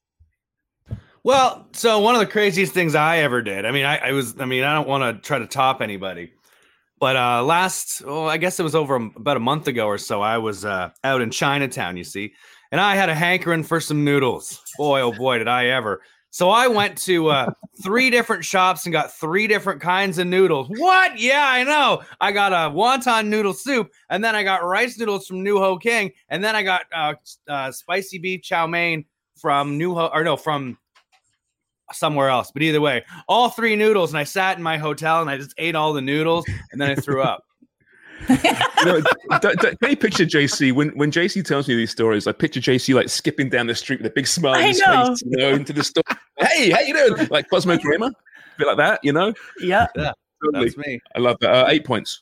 Well, so one of the craziest things I ever did. I mean, I, I was. I mean, I don't want to try to top anybody. But uh, last, oh, I guess it was over about a month ago or so, I was uh, out in Chinatown, you see, and I had a hankering for some noodles. Boy, oh boy, did I ever. So I went to uh, three different shops and got three different kinds of noodles. What? Yeah, I know. I got a wonton noodle soup, and then I got rice noodles from New Ho King, and then I got uh, uh, spicy beef chow mein from New Ho, or no, from somewhere else, but either way, all three noodles, and I sat in my hotel and I just ate all the noodles, and then I threw up. You know, d- d- can you picture J C when when J C tells me these stories? I picture J C like skipping down the street with a big smile on his face, you know, into the store. Hey, how you doing? Like Cosmo Kramer, a bit like that, you know? Yeah, yeah, totally. That's me. I love that. Uh, eight points.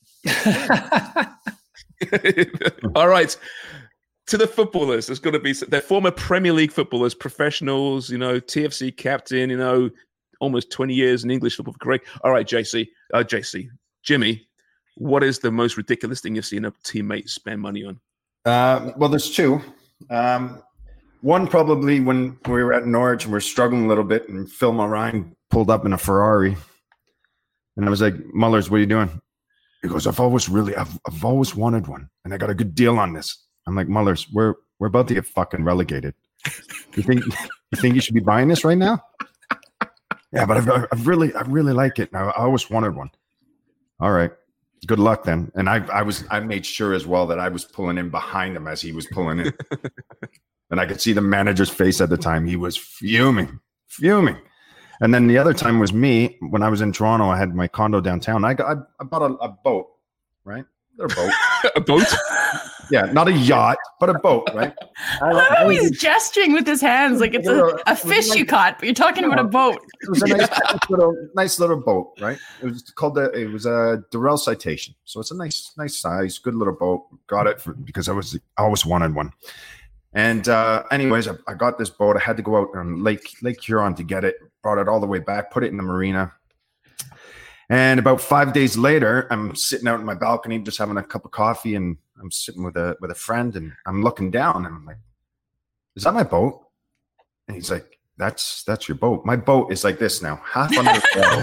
All right. To the footballers, there's got to be they're former Premier League footballers, professionals, you know, T F C captain, you know, almost twenty years in English football. Correct. All right, J C, uh, J C, Jimmy, what is the most ridiculous thing you've seen a teammate spend money on? Uh, well, there's two. Um, one probably when we were at Norwich and we we're struggling a little bit, and Phil Moran pulled up in a Ferrari, and I was like, "Mullers, what are you doing?" He goes, "I've always really, I've, I've always wanted one, and I got a good deal on this." I'm like, Mullers, we're we're about to get fucking relegated. You think you think you should be buying this right now? Yeah, but I've, I've really I really like it. Now I always wanted one. All right, good luck then. And I I was I made sure as well that I was pulling in behind him as he was pulling in, and I could see the manager's face at the time. He was fuming, fuming. And then the other time was me when I was in Toronto. I had my condo downtown. I got I, I bought a, a boat, right? A boat, a boat. Yeah, not a yacht, but a boat, right? I love how he's gesturing with his hands like it's a, a fish you caught, but you're talking about a boat. It was a nice, nice little, nice little boat, right? It was called the, it was a Durrell Citation, so it's a nice, nice size, good little boat. Got it for, because I was, I always wanted one. And uh, anyways, I, I got this boat. I had to go out on Lake Lake Huron to get it. Brought it all the way back, put it in the marina. And about five days later, I'm sitting out in my balcony, just having a cup of coffee, and I'm sitting with a with a friend, and I'm looking down, and I'm like, "Is that my boat?" And he's like, "That's that's your boat. My boat is like this now, half under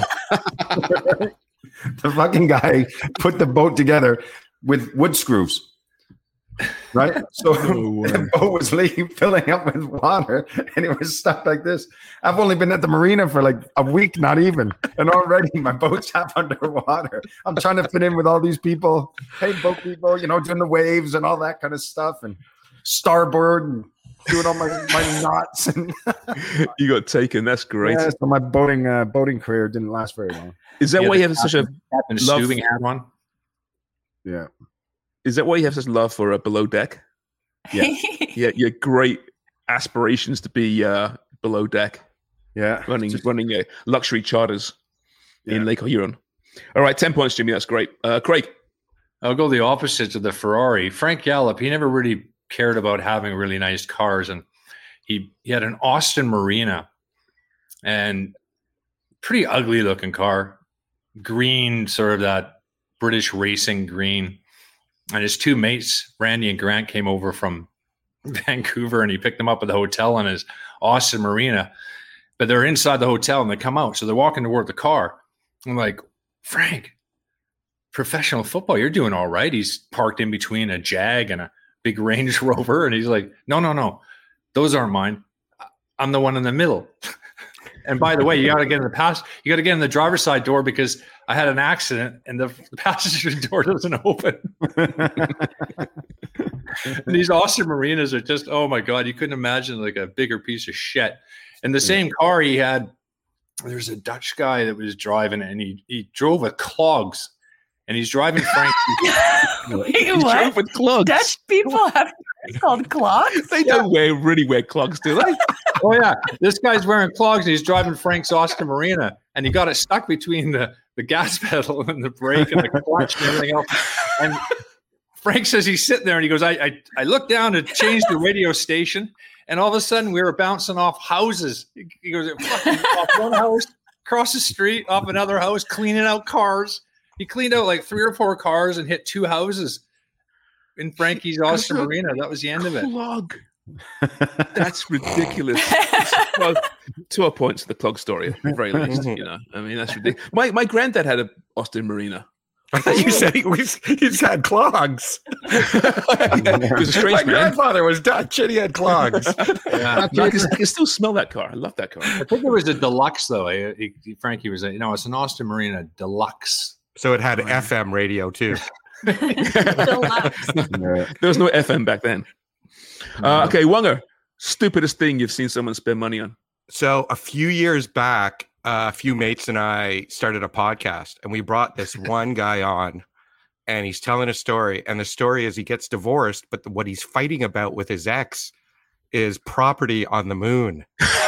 the water." The fucking guy put the boat together with wood screws. Right, so oh, the boat was leaking, filling up with water, and it was stuck like this. I've only been at the marina for like a week, not even, and already my boat's half underwater. I'm trying to fit in with all these people, hey, boat people, you know, doing the waves and all that kind of stuff, and starboard and doing all my, my knots. And you got taken. That's great. Yeah, so my boating uh, boating career didn't last very long. Is that yeah, why you have such a Captain love? Stubing had one. Yeah. Is that why you have such love for uh, Below Deck? Yeah, yeah, yeah. Great aspirations to be uh, below deck. Yeah, running Just, running uh, luxury charters yeah. in Lake Huron. All right, ten points, Jimmy. That's great. Uh, Craig, I'll go the opposite to the Ferrari. Frank Gallup. He never really cared about having really nice cars, and he he had an Austin Marina, and pretty ugly looking car, green, sort of that British racing green. and his two mates, Randy and Grant, came over from Vancouver, and he picked them up at the hotel on his Austin Marina. But they're inside the hotel, and they come out. So they're walking toward the car. I'm like, Frank, professional football, you're doing all right. He's parked in between a Jag and a big Range Rover. And he's like, no, no, no. Those aren't mine. I'm the one in the middle. And by the way, you got to get in the pass. You got to get in the driver's side door because I had an accident and the, the passenger door doesn't open. And these Austin Marinas are just, oh my God, you couldn't imagine like a bigger piece of shit. And the same car he had, there's a Dutch guy that was driving it, and he, he drove with clogs. And he's driving Frank. Wait, he what? drove with clogs. Dutch people have cars called clogs? They don't wear really wear clogs, do they? Oh, yeah. This guy's wearing clogs, and he's driving Frank's Austin Marina. And he got it stuck between the, the gas pedal and the brake and the clutch and everything else. And Frank says he's sitting there, and he goes, I, I, I looked down to change the radio station. And all of a sudden, we were bouncing off houses. He goes, off one house, across the street, off another house, cleaning out cars. He cleaned out like three or four cars and hit two houses in Frankie's Austin Marina. That was the end of it. Clog. That's ridiculous. Well, two points to the clog story, at the very least. You know, I mean, that's ridiculous. My my granddad had a Austin Marina. I thought you said he was, he's had clogs. He was a strange My man. grandfather was Dutch and he had clogs. Yeah. No, I, can, I can still smell that car. I love that car. I think it was a deluxe, though. He, he, Frankie was, a, you know, it's an Austin Marina deluxe. So it had F M radio too. Deluxe. There was no F M back then. Uh, okay, Wunger, stupidest thing you've seen someone spend money on. So a few years back, uh, a few mates and I started a podcast, and we brought this one guy on, and he's telling a story. And the story is he gets divorced, but what he's fighting about with his ex is property on the moon.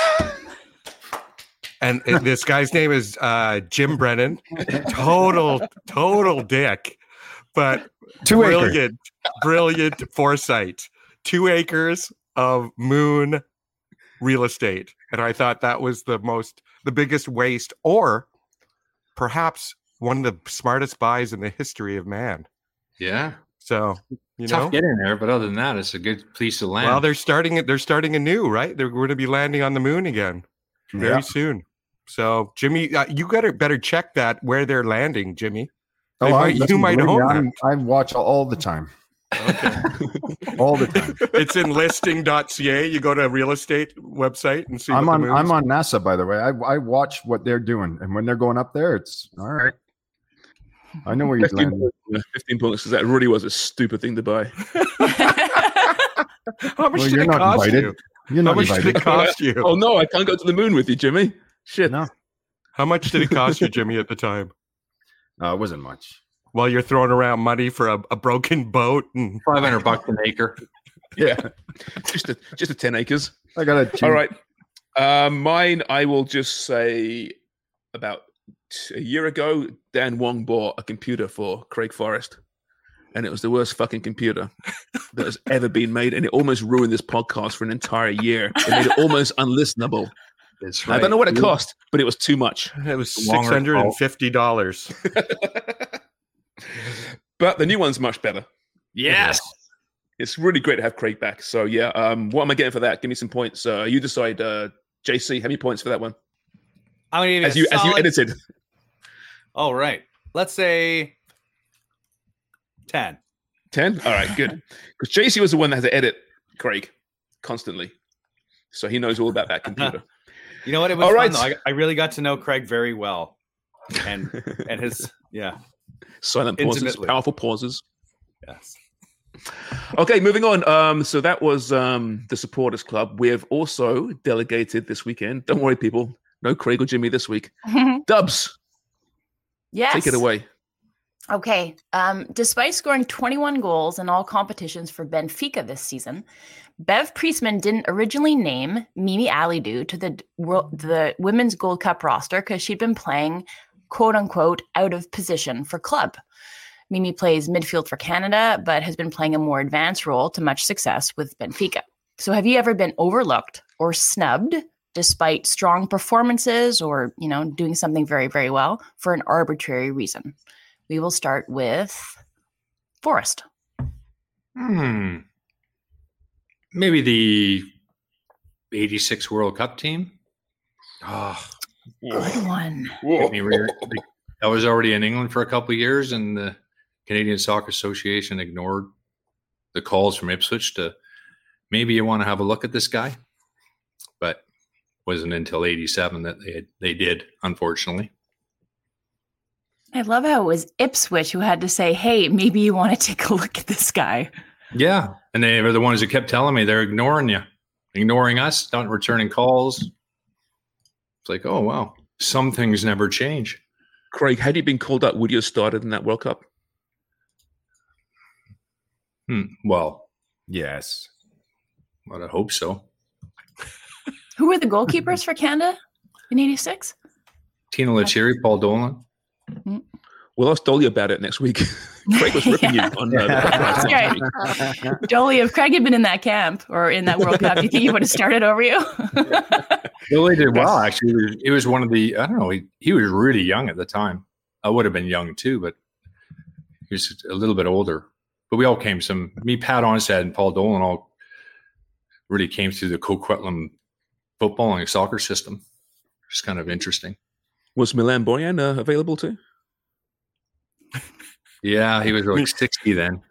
And this guy's name is uh, Jim Brennan. Total, total dick, but Two brilliant, acres. brilliant foresight. Two acres of moon real estate. And I thought that was the most, the biggest waste, or perhaps one of the smartest buys in the history of man. Yeah. So, you Tough know, getting there, but other than that, it's a good piece of land. well, they're starting it. They're starting anew, right? They're going to be landing on the moon again very Yeah. soon. So, Jimmy, uh, you got to better check that where they're landing, Jimmy. Oh, They I, might- you listen, might believe me, own I'm- I watch all the time. all the time. It's in listing dot c a. You go to a real estate website and see. I'm what on. the I'm moon's- on NASA, by the way. I I watch what they're doing, and when they're going up there, it's all right. I know where you're fifteen, landing. points, fifteen points, because that really was a stupid thing to buy. How much Well, did you're it not cost invited. you? You're How not much did invited. it cost you? Oh, no, I can't go to the moon with you, Jimmy. Shit. No, How much did it cost you, Jimmy, at the time? no, it wasn't much. While you're throwing around money for a, a broken boat and five hundred bucks an acre. Yeah. just a, just a ten acres. I got a. cheap- All right. Um, mine, I will just say about t- a year ago, Dan Wong bought a computer for Craig Forrest. And it was the worst fucking computer that has ever been made. And it almost ruined this podcast for an entire year. It made it almost unlistenable. That's I don't know what it cost, but it was too much. it was six Longer hundred and fifty dollars. But the new one's much better. Yes. It's really great to have Craig back. So, yeah, um, what am I getting for that? Give me some points. Uh, you decide, uh, J C, how many points for that one? I'm gonna give you As a you, as you solid- edited. All right. Let's say ten. ten? All right, good. Because J C was the one that had to edit Craig constantly. So he knows all about that computer. You know what? It was All fun, right. though. I, I really got to know Craig very well, and and his yeah. Silent pauses, Intimately. powerful pauses. Yes. Okay, moving on. Um, so that was um, the Supporters Club. We have also delegated this weekend. Don't worry, people. No Craig or Jimmy this week. Dubs, Yes. take it away. Okay. Um, despite scoring twenty-one goals in all competitions for Benfica this season, Bev Priestman didn't originally name Mimi Alidou to the world, the Women's Gold Cup roster because she'd been playing quote unquote out of position for club. Mimi plays midfield for Canada, but has been playing a more advanced role to much success with Benfica. So have you ever been overlooked or snubbed despite strong performances or, you know, doing something very, very well for an arbitrary reason? We will start with Forrest. Hmm. Maybe the eighty-six World Cup team. Oh, good one. I was already in England for a couple of years, and the Canadian Soccer Association ignored the calls from Ipswich to maybe you want to have a look at this guy. But wasn't until eighty-seven that they had, they did, unfortunately. I love how it was Ipswich who had to say, hey, maybe you want to take a look at this guy. Yeah. And they were the ones that kept telling me they're ignoring you, ignoring us, not returning calls. It's like, oh, wow. Some things never change. Craig, had you been called up, would you have started in that World Cup? Hmm. Well, yes. Well, I hope so. Who were the goalkeepers for Canada in eighty-six? Tino Lacheri, Paul Dolan. We'll ask Dolly about it next week. Craig was ripping Yeah. you on uh, the podcast. Right. Dolly, if Craig had been in that camp or in that World Cup, do you think he would have started over you? Billy did well, actually. It was, it was one of the, I don't know, he, he was really young at the time. I would have been young too, but he was a little bit older. But we all came some, me, Pat Onstad, and Paul Dolan all really came through the Coquitlam footballing soccer system. It's kind of interesting. Was Milan Borjan uh, available too? Yeah, he was like sixty then.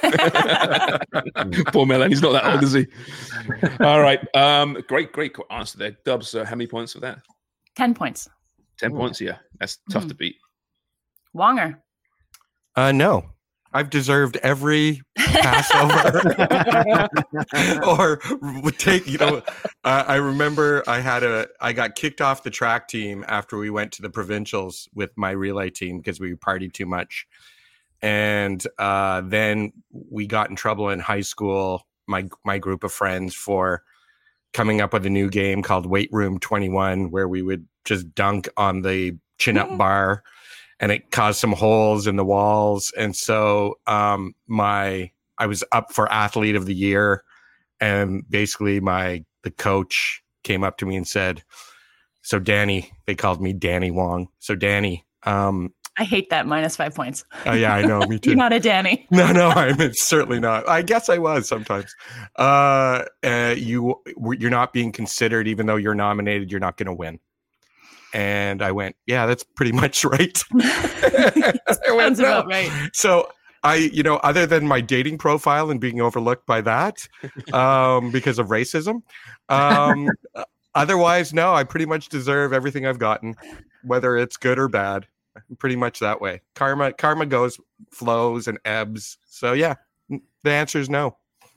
Poor Milan, he's not that old, is he? All right. Um, great, great answer there. Dubs, uh, how many points for that? Ten points. Ten Ooh. points, yeah. That's tough Mm. to beat. Wonger. Uh, no, I've deserved every Passover or would take, you know, uh, I remember I had a, I got kicked off the track team after we went to the provincials with my relay team because we partied too much. And uh, then we got in trouble in high school, my, my group of friends, for coming up with a new game called Weight Room twenty-one, where we would just dunk on the chin up bar. And it caused some holes in the walls. And so um, my I was up for athlete of the year. And basically my the coach came up to me and said, so Danny, they called me Danny Wong. So Danny. Um, I hate that minus five points. Oh, yeah, I know. Me too. You're not a Danny. No, no, I'm certainly not. I guess I was sometimes. Uh, uh, you, you're not being considered, even though you're nominated, you're not going to win. And I went, yeah, that's pretty much right. I went, Sounds no. about right. So I, you know, other than my dating profile and being overlooked by that um, because of racism, um, otherwise, no, I pretty much deserve everything I've gotten, whether it's good or bad. Pretty much that way. Karma, karma goes, flows and ebbs. So yeah, the answer is no.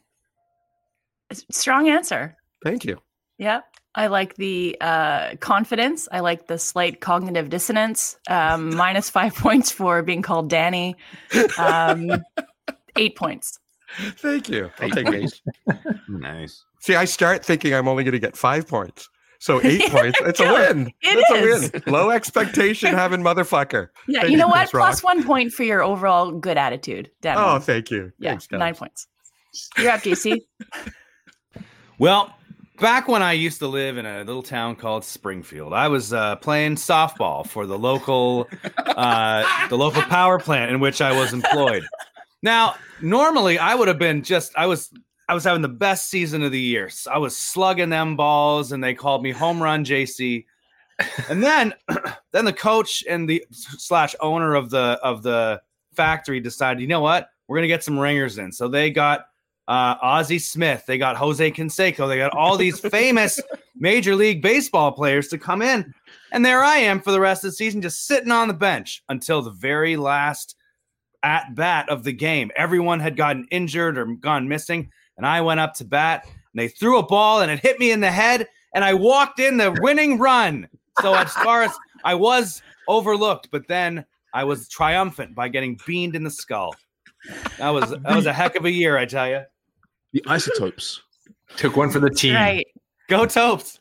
Strong answer. Thank you. Yep. I like the uh, confidence. I like the slight cognitive dissonance. Um, minus five points for being called Danny. Um, eight points. Thank you. I'll take eight. Nice. See, I start thinking I'm only going to get five points. So eight points. It's a win. It That's is. a win. Low expectation having motherfucker. Yeah, Thank you know what? Chris Rock. Plus one point for your overall good attitude. Dan Oh, Wong. thank you. Yeah, Thanks, guys. nine points. You're up, J C. Well, back when I used to live in a little town called Springfield, I was uh, playing softball for the local, uh, the local power plant in which I was employed. Now, normally I would have been just, I was, I was having the best season of the year. So I was slugging them balls, and they called me Home Run J C. And then, then the coach and the slash owner of the of the factory decided, you know what, we're gonna get some ringers in. So they got uh, Ozzie Smith, they got Jose Canseco, they got all these famous Major League Baseball players to come in, and there I am for the rest of the season, just sitting on the bench until the very last at bat of the game. Everyone had gotten injured or gone missing, and I went up to bat, and they threw a ball, and it hit me in the head, and I walked in the winning run. So as far as I was overlooked, but then I was triumphant by getting beamed in the skull. That was that was a heck of a year, I tell you. The Isotopes took one for the team. Right. Go Topes.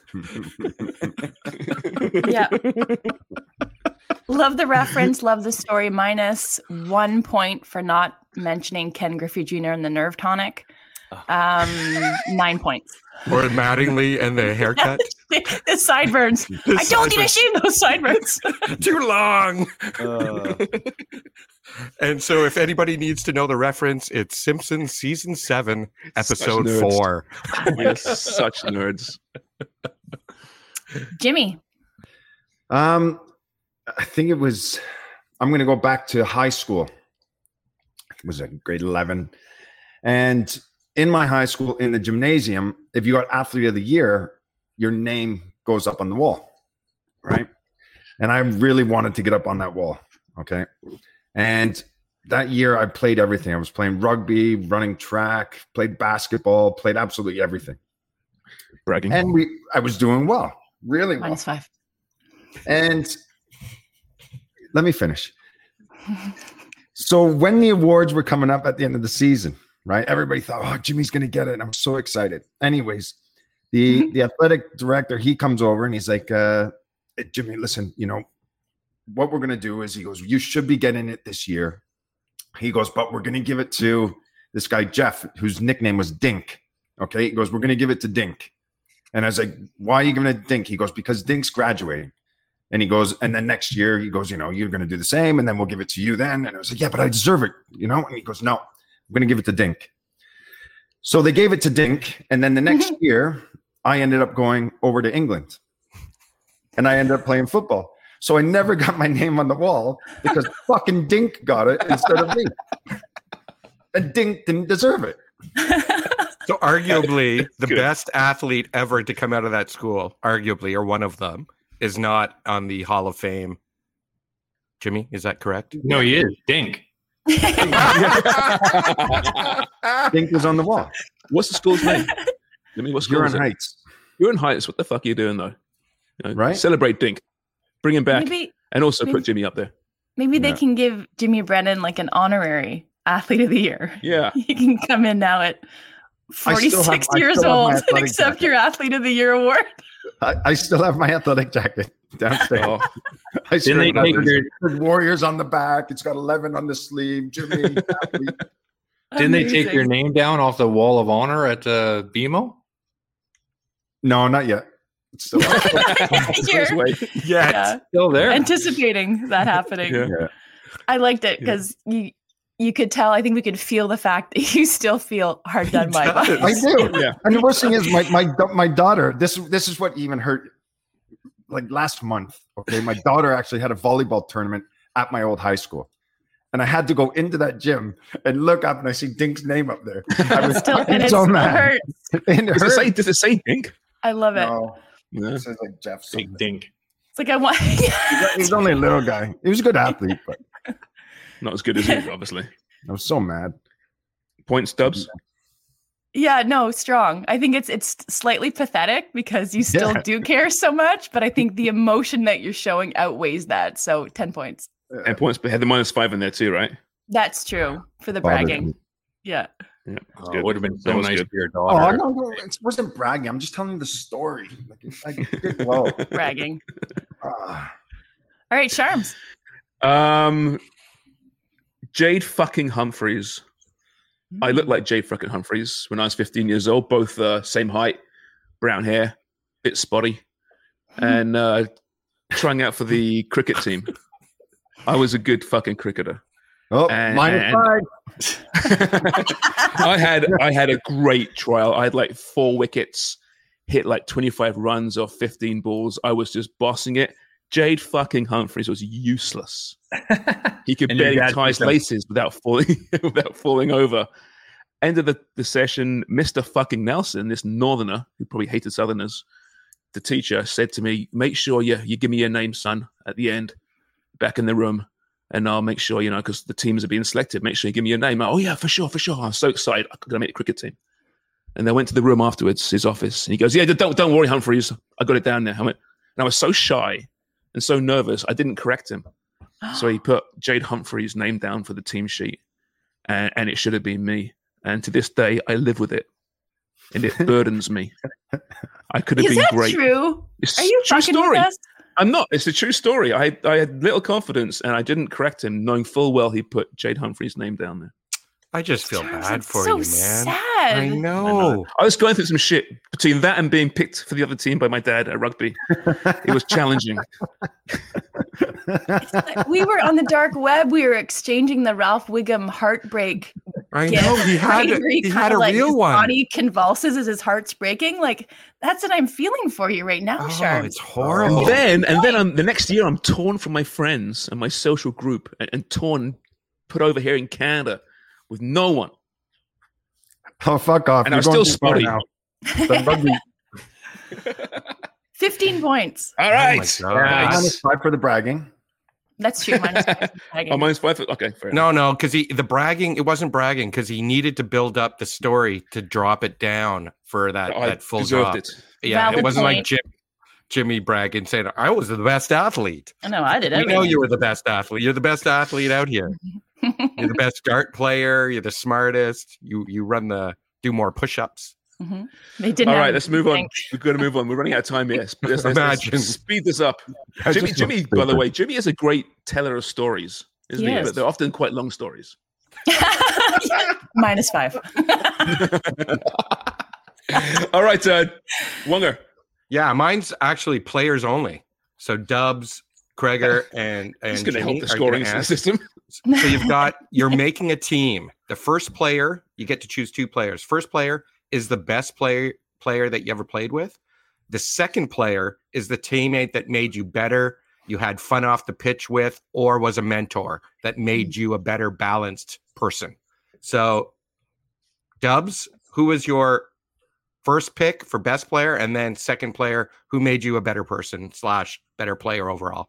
Yeah. Love the reference. Love the story. Minus one point for not mentioning Ken Griffey Junior and the Nerve Tonic. Um, nine points. Or Mattingly and the haircut. The sideburns. The I told you to sideburns. shave those sideburns. Too long. Uh, And so, if anybody needs to know the reference, it's Simpsons season seven, episode nerds. four. Yes, such nerds. Jimmy. Um, I think it was. I'm going to go back to high school. It was like grade eleven, and in my high school, in the gymnasium, if you got athlete of the year, your name goes up on the wall, right? And I really wanted to get up on that wall. Okay, and that year I played everything. I was playing rugby, running track, played basketball, played absolutely everything. Bragging. And we, I was doing well, really well. Minus five. And let me finish. So when the awards were coming up at the end of the season, right? Everybody thought, oh, Jimmy's going to get it. And I'm so excited. Anyways, the, the athletic director, he comes over and he's like, uh, hey, Jimmy, listen, you know, what we're going to do is he goes, you should be getting it this year. He goes, but we're going to give it to this guy, Jeff, whose nickname was Dink. Okay. He goes, we're going to give it to Dink. And I was like, why are you giving it to Dink? He goes, because Dink's graduating. And he goes, and then next year he goes, you know, you're going to do the same. And then we'll give it to you then. And I was like, yeah, but I deserve it, you know? And he goes, no, I'm going to give it to Dink. So they gave it to Dink. And then the next year I ended up going over to England and I ended up playing football. So I never got my name on the wall because fucking Dink got it instead of me. And Dink didn't deserve it. So arguably the best athlete ever to come out of that school, arguably, or one of them, is not on the Hall of Fame. Jimmy, is that correct? No, he is. Dink. Dink was on the wall. What's the school's name? I mean, what school Huron is it? Heights. Huron Heights. What the fuck are you doing, though? You know, right? Celebrate Dink. Bring him back. Maybe, and also maybe, put Jimmy up there. Maybe they Yeah. can give Jimmy Brennan like an honorary athlete of the year. Yeah. He can come in now at I still have- forty-six I years still have my old and athletic accept jacket. your athlete of the year award. I, I still have my athletic jacket downstairs. Oh. I Didn't they straight up- take your- there's Warriors on the back. It's got eleven on the sleeve. Jimmy. athlete. Didn't they take Amazing. your name down off the wall of honor at uh, B M O? No, not yet. It's still You're- Yeah. Still there. anticipating that happening. Yeah. I liked it because you you could tell. I think we could feel the fact that you still feel hard done by. does. by- I do. Yeah. And the worst thing is my my da- my daughter. This this is what even hurt. Like last month, okay, my daughter actually had a volleyball tournament at my old high school, and I had to go into that gym and look up, and I see Dink's name up there. I was Still, fucking and it so still mad. hurts. And it Does it hurt. say, does it say Dink? I love it. No, Yeah. it says like Jeff. Big something. Dink. It's like I want. He's, he's only a little guy. He was a good athlete, but Not as good as you, obviously. I was so mad. Points, Dubs. Yeah, no, strong. I think it's it's slightly pathetic because you still Yeah. do care so much, but I think the emotion that you're showing outweighs that. So ten points. And points, but had the minus five in there too, right? That's true for the Bothered bragging. me. Yeah. Yeah. That's Oh, good. it would have been That so was nice good. for your Oh daughter. no, no, it wasn't bragging. I'm just telling the story. Like, I did well. Bragging. Ah. All right, Charms. Um, Jade fucking Humphreys. I looked like Jade fucking Humphreys when I was fifteen years old. Both uh, same height, brown hair, bit spotty, and uh, trying out for the cricket team. I was a good fucking cricketer. Oh, And- minus and- five. I had I had a great trial. I had like four wickets, hit like twenty-five runs off fifteen balls. I was just bossing it. Jade fucking Humphreys was useless. He could And your barely dad tie his picked him. laces without falling without falling over. End of the, the session, Mister fucking Nelson, this northerner who probably hated southerners, the teacher said to me, make sure you, you give me your name, son, at the end, back in the room. And I'll make sure, you know, because the teams are being selected, make sure you give me your name. Oh, yeah, for sure, for sure. I was so excited. I'm going to make the cricket team. And they went to the room afterwards, his office. And he goes, yeah, don't, don't worry, Humphreys. I got it down there. I went, and I was so shy and so nervous, I didn't correct him. So he put Jade Humphreys' name down for the team sheet. And, and it should have been me. And to this day, I live with it. And it burdens me. I could have Is been that great. true? It's Are you a true fucking story. with us? I'm not. It's a true story. I I had little confidence, and I didn't correct him, knowing full well he put Jade Humphreys' name down there. I just feel Charles, bad it's for so you, man. sad. I know. I was going through some shit between that and being picked for the other team by my dad at rugby. It was challenging. We were on the dark web. We were exchanging the Ralph Wiggum heartbreak. I gift, know he had right? a, Where he kinda had a like real his one. Body convulses as his heart's breaking. Like that's what I'm feeling for you right now, Oh, Sharp. it's horrible. And then, and then I'm, the next year, I'm torn from my friends and my social group, and, and torn, put over here in Canada with no one. Oh, fuck off. And You're I'm going still too far spotty. now. The rugby- Fifteen points. All right. Oh my God. Minus five for the bragging. That's true. Minus five. Oh, mine's five. Okay, fair enough. No, no, because he the bragging. It wasn't bragging because he needed to build up the story to drop it down for that, I that full deserved drop. it. Yeah, Valid it wasn't point. like Jim, Jimmy bragging saying, "I was the best athlete." I know I did. We know everything. you were the best athlete. You're the best athlete out here. You're the best dart player. You're the smartest. You you run the do more push-ups. Mhm. They didn't. All have right, let's move on. anything. We've got to move on. We're running out of time here. Let's, let's- let's Imagine. speed this up. I Jimmy, just Jimmy, look by the stupid. way, Jimmy is a great teller of stories, isn't He he? is. But they're often quite long stories. Minus five. All right, uh, Wonger. Yeah, mine's actually players only. So Dubs, Kreger, and and It's going to Jimmy help the are gonna scoring ask. system. So you've got you're making a team. The first player, you get to choose two players. First player is the best player player that you ever played with. The second player is the teammate that made you better, you had fun off the pitch with, or was a mentor that made you a better balanced person. So Dubs, who was your first pick for best player, and then second player, who made you a better person slash better player overall?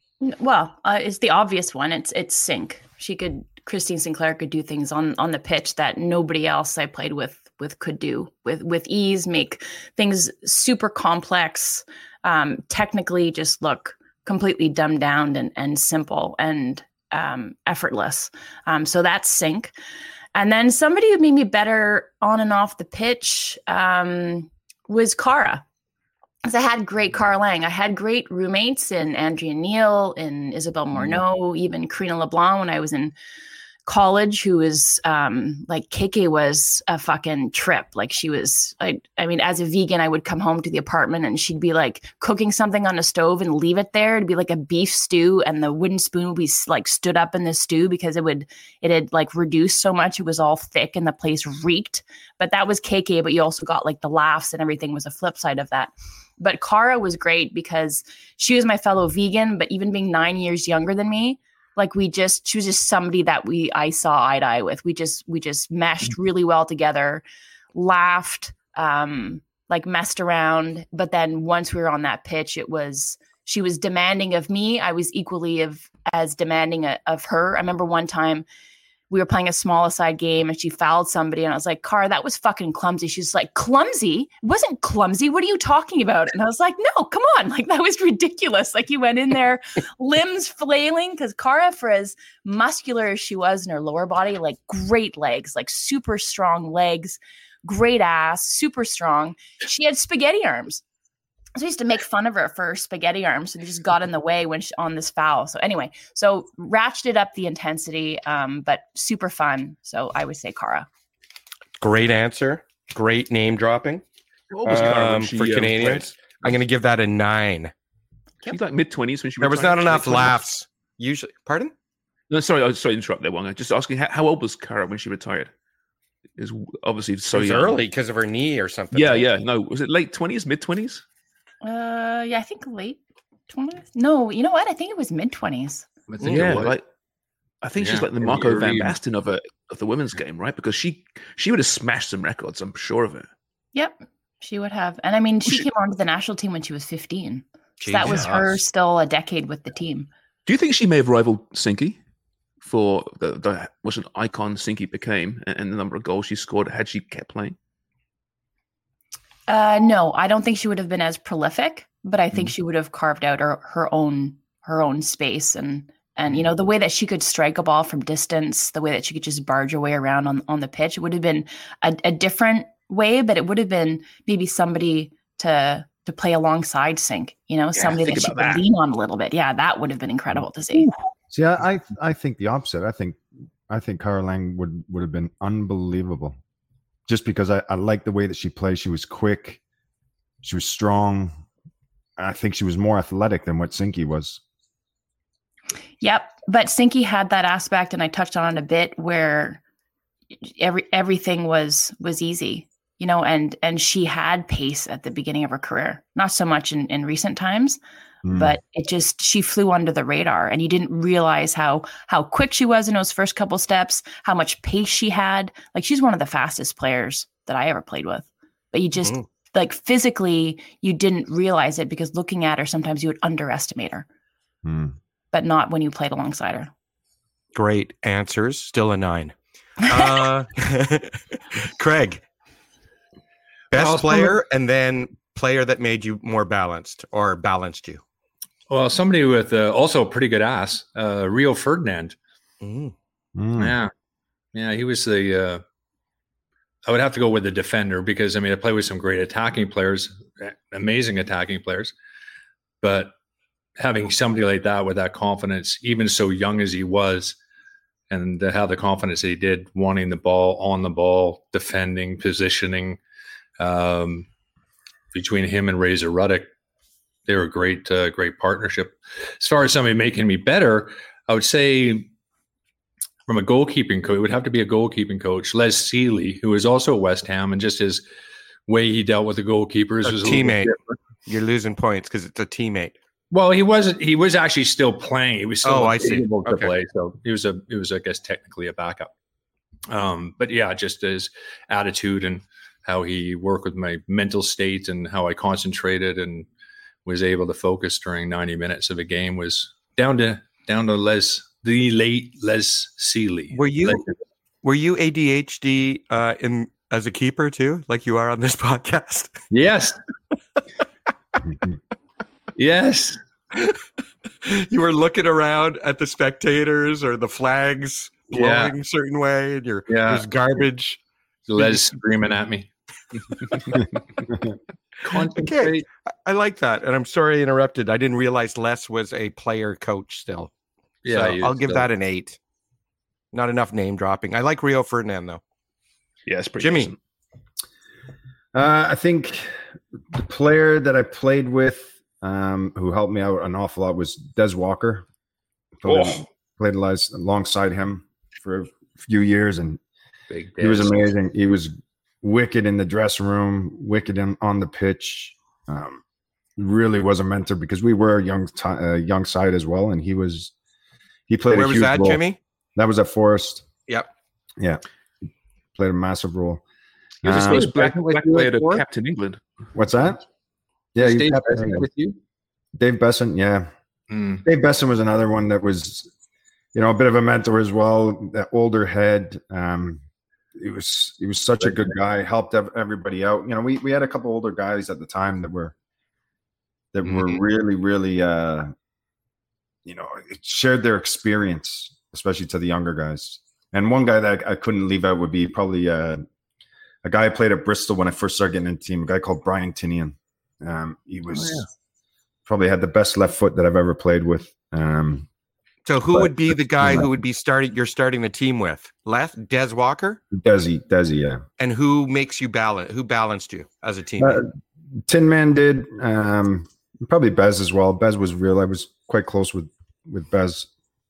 Well, uh, it's the obvious one. It's it's Sync. She could. Christine Sinclair could do things on on the pitch that nobody else I played with with could do with with ease. Make things super complex, um, technically just look completely dumbed down and and simple and um, effortless. Um, so that's Sync. And then somebody who made me better on and off the pitch um, was Cara. Because I had great Cara Lang. I had great roommates in Andrea Neal, in Isabelle Morneau, even Karina LeBlanc when I was in college, who was um, like K K was a fucking trip. Like she was, I, I mean, as a vegan, I would come home to the apartment and she'd be like cooking something on the stove and leave it there. It'd be like a beef stew and the wooden spoon would be like stood up in the stew because it would, it had like reduced so much. It was all thick and the place reeked. But that was K K, but you also got like the laughs and everything was a flip side of that. But Cara was great because she was my fellow vegan, but even being nine years younger than me, like we just, she was just somebody that we, I saw eye to eye with. We just, we just meshed really well together, laughed, um, like messed around. But then once we were on that pitch, it was, she was demanding of me. I was equally of as demanding a, of her. I remember one time we were playing a small aside game and she fouled somebody and I was like, Cara, that was fucking clumsy. She's like, clumsy? It wasn't clumsy. What are you talking about? And I was like, no, come on. Like that was ridiculous. Like you went in there, limbs flailing, because Cara, for as muscular as she was in her lower body, like great legs, like super strong legs, great ass, super strong. She had spaghetti arms. So I used to make fun of her for her spaghetti arms and just got in the way when she, on this foul. So anyway, so ratcheted up the intensity, um, but super fun. So I would say Cara. Great answer. Great name dropping. What was Cara when Um, she, for um, Canadians. I'm going to give that a nine. She's like mid twenties when she. There was retired. not She enough like laughs. Usually, pardon? No, sorry, I was sorry to interrupt there, Wong. Just asking, how, how old was Cara when she retired? Is obviously so it was young. early because of her knee or something. Yeah, yeah. No, was it late twenties, mid twenties? Uh, yeah, I think late twenties. No, you know what? I think it was mid twenties. I think yeah, like I think she's Yeah, like the maybe Marco Van early. Basten of a of the women's game, right? Because she she would have smashed some records. I'm sure of it. Yep, she would have. And I mean, she, she- came onto the national team when she was fifteen. So that was her Jesus. still a decade with the team. Do you think she may have rivaled Sinky for the, the what an icon Sinky became and, and the number of goals she scored had she kept playing? Uh, no, I don't think she would have been as prolific, but I Mm. think she would have carved out her, her own her own space and and you know the way that she could strike a ball from distance, the way that she could just barge her way around on on the pitch. It would have been a, a different way, but it would have been maybe somebody to to play alongside Sync. You know, somebody think that she about could that. lean on a little bit. Yeah, that would have been incredible to see. See, I, I I think the opposite. I think I think Cara Lang would would have been unbelievable, just because I, I like the way that she plays. She was quick, she was strong. I think she was more athletic than what Sinky was. Yep, but Sinky had that aspect, and I touched on it a bit, where every everything was was easy, you know, and and she had pace at the beginning of her career. Not so much in, in recent times, mm. but it just she flew under the radar, and you didn't realize how how quick she was in those first couple steps, how much pace she had. Like, she's one of the fastest players that I ever played with, but you just mm. like physically you didn't realize it, because looking at her, sometimes you would underestimate her, mm. but not when you played alongside her. Great answers. Still a nine. Uh, Craig, best well, player, and then player that made you more balanced or balanced you. Well, somebody with uh, also a pretty good ass, uh, Rio Ferdinand. Mm. Mm. Yeah, yeah, he was the. Uh, I would have to go with the defender, because I mean I play with some great attacking players, amazing attacking players, but having somebody like that with that confidence, even so young as he was, and to have the confidence that he did, wanting the ball, on the ball, defending, positioning, um, between him and Razor Ruddock, they were a great, uh, great partnership. As far as somebody making me better, I would say from a goalkeeping coach, it would have to be a goalkeeping coach, Les Seeley, who was also at West Ham, and just his way he dealt with the goalkeepers a was a teammate. You're losing points because it's a teammate. Well, he wasn't. He was actually still playing. He was still oh, I see. able to okay. play. So he was a. He was, I guess, technically a backup. Um, but yeah, just his attitude and how he worked with my mental state and how I concentrated and was able to focus during ninety minutes of a game was down to down to Les the late Les Seeley. Were you Les. were you A D H D uh, in as a keeper too, like you are on this podcast? Yes. Yes. You were looking around at the spectators or the flags blowing yeah. a certain way, and you're yeah. there's garbage. Les screaming at me. Okay. I like that. And I'm sorry I interrupted. I didn't realize Les was a player coach still. Yeah, so I'll give still. that an eight. Not enough name dropping. I like Rio Ferdinand though. Yeah, it's pretty Jimmy. Awesome. Uh, I think the player that I played with, um, who helped me out an awful lot, was Des Walker. Played, oh. played alongside him for a few years, and Big he was amazing. He was wicked in the dressing room, wicked in, on the pitch. Um, really was a mentor, because we were a young t- uh, young side as well, and he was he played. Where a was huge that, role. Jimmy? That was at Forest. Yep. Yeah, played a massive role. He was um, a black, black player to Captain England. What's that? Yeah, Dave Besson with you. Dave Besson, yeah. Mm. Dave Besson was another one that was, you know, a bit of a mentor as well. That older head. Um, he was he was such a good guy. Helped everybody out. You know, we we had a couple older guys at the time that were that mm-hmm. were really really, uh, you know, shared their experience, especially to the younger guys. And one guy that I, I couldn't leave out would be probably uh, a guy I played at Bristol when I first started getting into the team. A guy called Brian Tinian. Um, he was. Oh, yeah. Probably had the best left foot that I've ever played with. Um, so who would be the guy who would be starting? You're starting the team with left Des Walker, Desi, Desi, yeah. And who makes you balance? Who balanced you as a team? Uh, Tin Man did. Um, probably Bez as well. Bez was real. I was quite close with with Bez.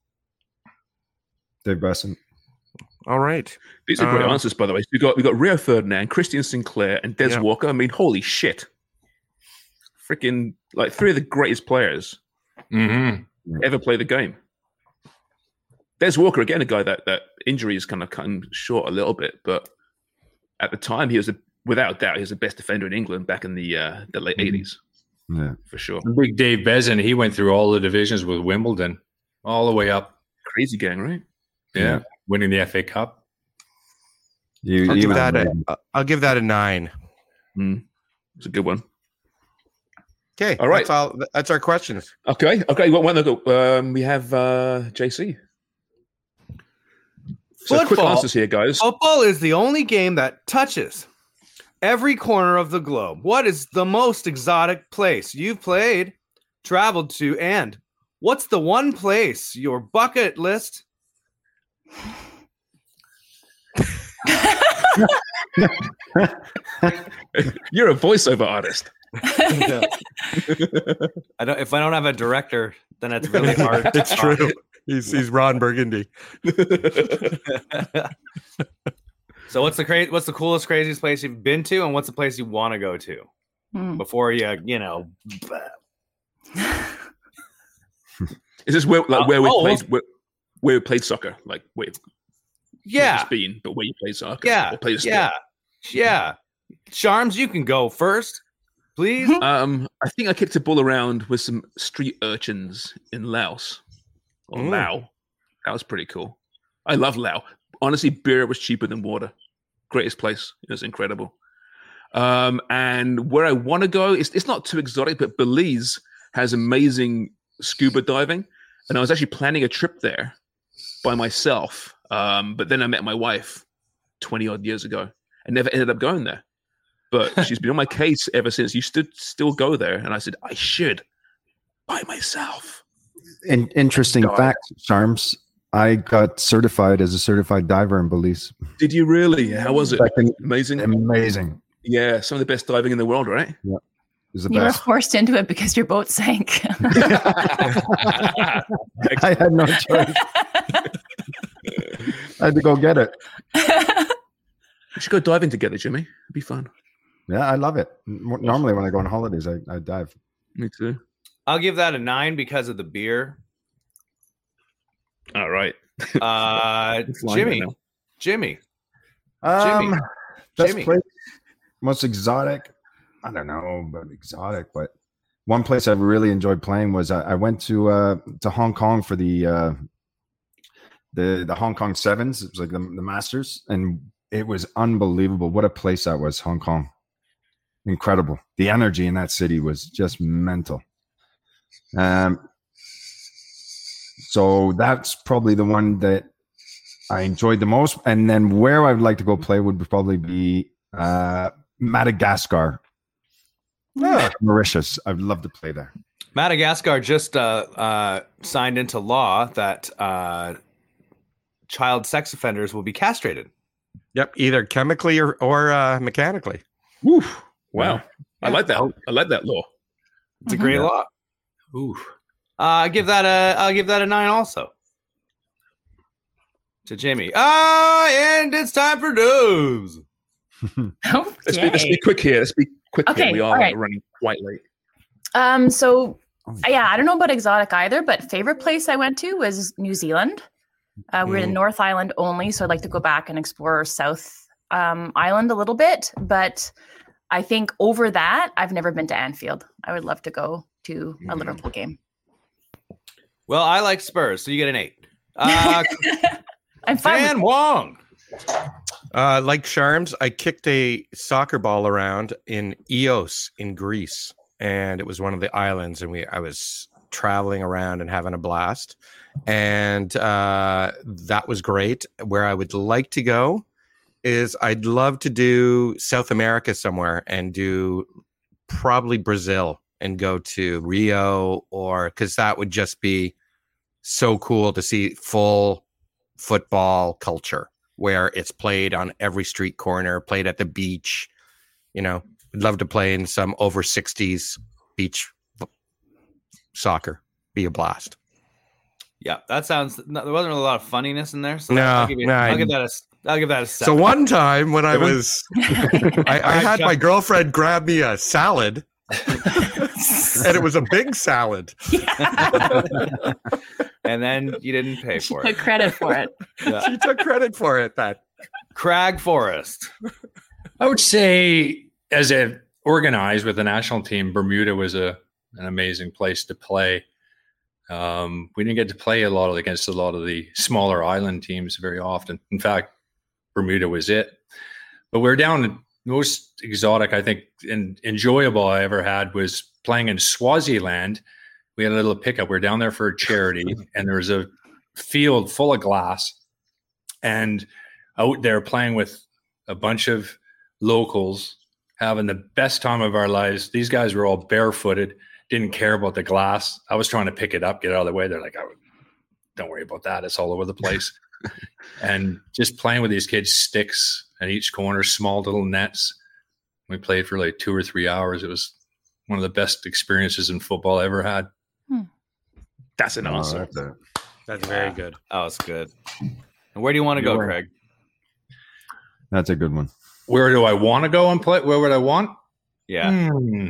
Dave Besson. All right, these are great um, answers, by the way. So we got we got Rio Ferdinand, Christian Sinclair, and Des yeah. Walker. I mean, holy shit! Freaking like three of the greatest players mm-hmm. ever play the game. Des Walker, again, a guy that that injuries kind of cut him short a little bit, but at the time he was a, without doubt he was the best defender in England back in the uh, the late eighties. Yeah, for sure. Big Dave Besson, he went through all the divisions with Wimbledon, all the way up. Crazy gang, right? Yeah, yeah. Winning the F A Cup. You, I'll, you give that a, I'll give that a nine. Mm. It's a good one. Okay, all right. That's, all, that's our questions. Okay, okay. What one go? Um, we have uh, J C. So Football, quick answers here, guys. Football is the only game that touches every corner of the globe. What is the most exotic place you've played, traveled to, and what's the one place your bucket list You're a voiceover artist. I don't. If I don't have a director, then it's really hard. to It's talk. true. He's he's Ron Burgundy. So what's the cra- What's the coolest, craziest place you've been to, and what's the place you want to go to Hmm. before you, you know? Is this where like where we Oh, played well- where, where we played soccer? Like where Yeah. not just being, but where you played soccer? Yeah, or played a sport? yeah, yeah. Charms, you can go first, please. Um, I think I kicked a ball around with some street urchins in Laos or Mm. Lao. That was pretty cool. I love Lao. Honestly, beer was cheaper than water. Greatest place. It was incredible. Um, and where I want to go, it's, it's not too exotic, but Belize has amazing scuba diving. And I was actually planning a trip there by myself. Um, but then I met my wife twenty odd years ago and never ended up going there. But she's been on my case ever since. You stood still go there. And I said, I should by myself. In, interesting God. fact, Charms. I got certified as a certified diver in Belize. Did you really? How was it? Second- Amazing. Amazing. Yeah, some of the best diving in the world, right? Yeah. It was the You were best. forced into it because your boat sank. I had no choice. I had to go get it. We should go diving together, Jimmy. It'd be fun. Yeah, I love it. N- Normally, when I go on holidays, I, I dive. Me too. I'll give that a nine because of the beer. All right. Uh, It's flying Jimmy, right now. Jimmy, Um, Jimmy. best Jimmy. place, most exotic. I don't know, but exotic. But one place I really enjoyed playing was I, I went to uh, to Hong Kong for the uh, the the Hong Kong Sevens. It was like the, the Masters, and it was unbelievable. What a place that was, Hong Kong. Incredible. The energy in that city was just mental. Um, so that's probably the one that I enjoyed the most. And then where I would like to go play would probably be uh, Madagascar, Ah. Mauritius. I'd love to play there. Madagascar just uh, uh, signed into law that uh, child sex offenders will be castrated. Yep, either chemically or or uh, mechanically. Woo. Wow. I like that. I like that law. It's a great Yeah. law. Ooh. Uh, I give that a I'll give that a nine also. To Jamie. Ah, and it's time for news. Let's, be, let's be quick here. Let's be quick Okay, here. We are all right. running quite late. Um, so yeah, I don't know about exotic either, but favorite place I went to was New Zealand. Uh, we're in Mm. North Island only, so I'd like to go back and explore South um, Island a little bit. But I think over that, I've never been to Anfield. I would love to go to a Liverpool game. Well, I like Spurs, so you get an eight. Uh, I'm fine. Fan with- Wong. Uh, like Charms, I kicked a soccer ball around in Eos in Greece, and it was one of the islands, and we I was traveling around and having a blast, and uh, that was great. Where I would like to go is I'd love to do South America somewhere and do probably Brazil and go to Rio, or because that would just be so cool to see full football culture where it's played on every street corner, played at the beach. You know, I'd love to play in some over sixties beach f- soccer. Be a blast. Yeah, that sounds. No, there wasn't a lot of funniness in there, so No, I'll give, you, no, I'll I- give that a. I'll give that a So seven. one time when I Seven? was, I, I had my girlfriend grab me a salad, and it was a big salad. And then you didn't pay She for took it. credit for it. Yeah. She took credit for it. That Crag Forest. I would say, as a organized with the national team, Bermuda was a an amazing place to play. Um, we didn't get to play a lot of, against a lot of the smaller island teams very often. In fact, Bermuda was it. But we're down. In, most exotic, I think, and enjoyable I ever had was playing in Swaziland. We had a little pickup. We were down there for a charity, and there was a field full of glass, and out there playing with a bunch of locals, having the best time of our lives. These guys were all barefooted, didn't care about the glass. I was trying to pick it up, get out of the way. They're like, oh, don't worry about that. It's all over the place. And just playing with these kids, sticks at each corner, small little nets. We played for like two or three hours. It was one of the best experiences in football I ever had. Hmm. That's an answer. that's a- That's very good. That was good. And where do you want to go, You're- Craig? That's a good one. Where do I want to go and play? Where would I want? Yeah. Hmm.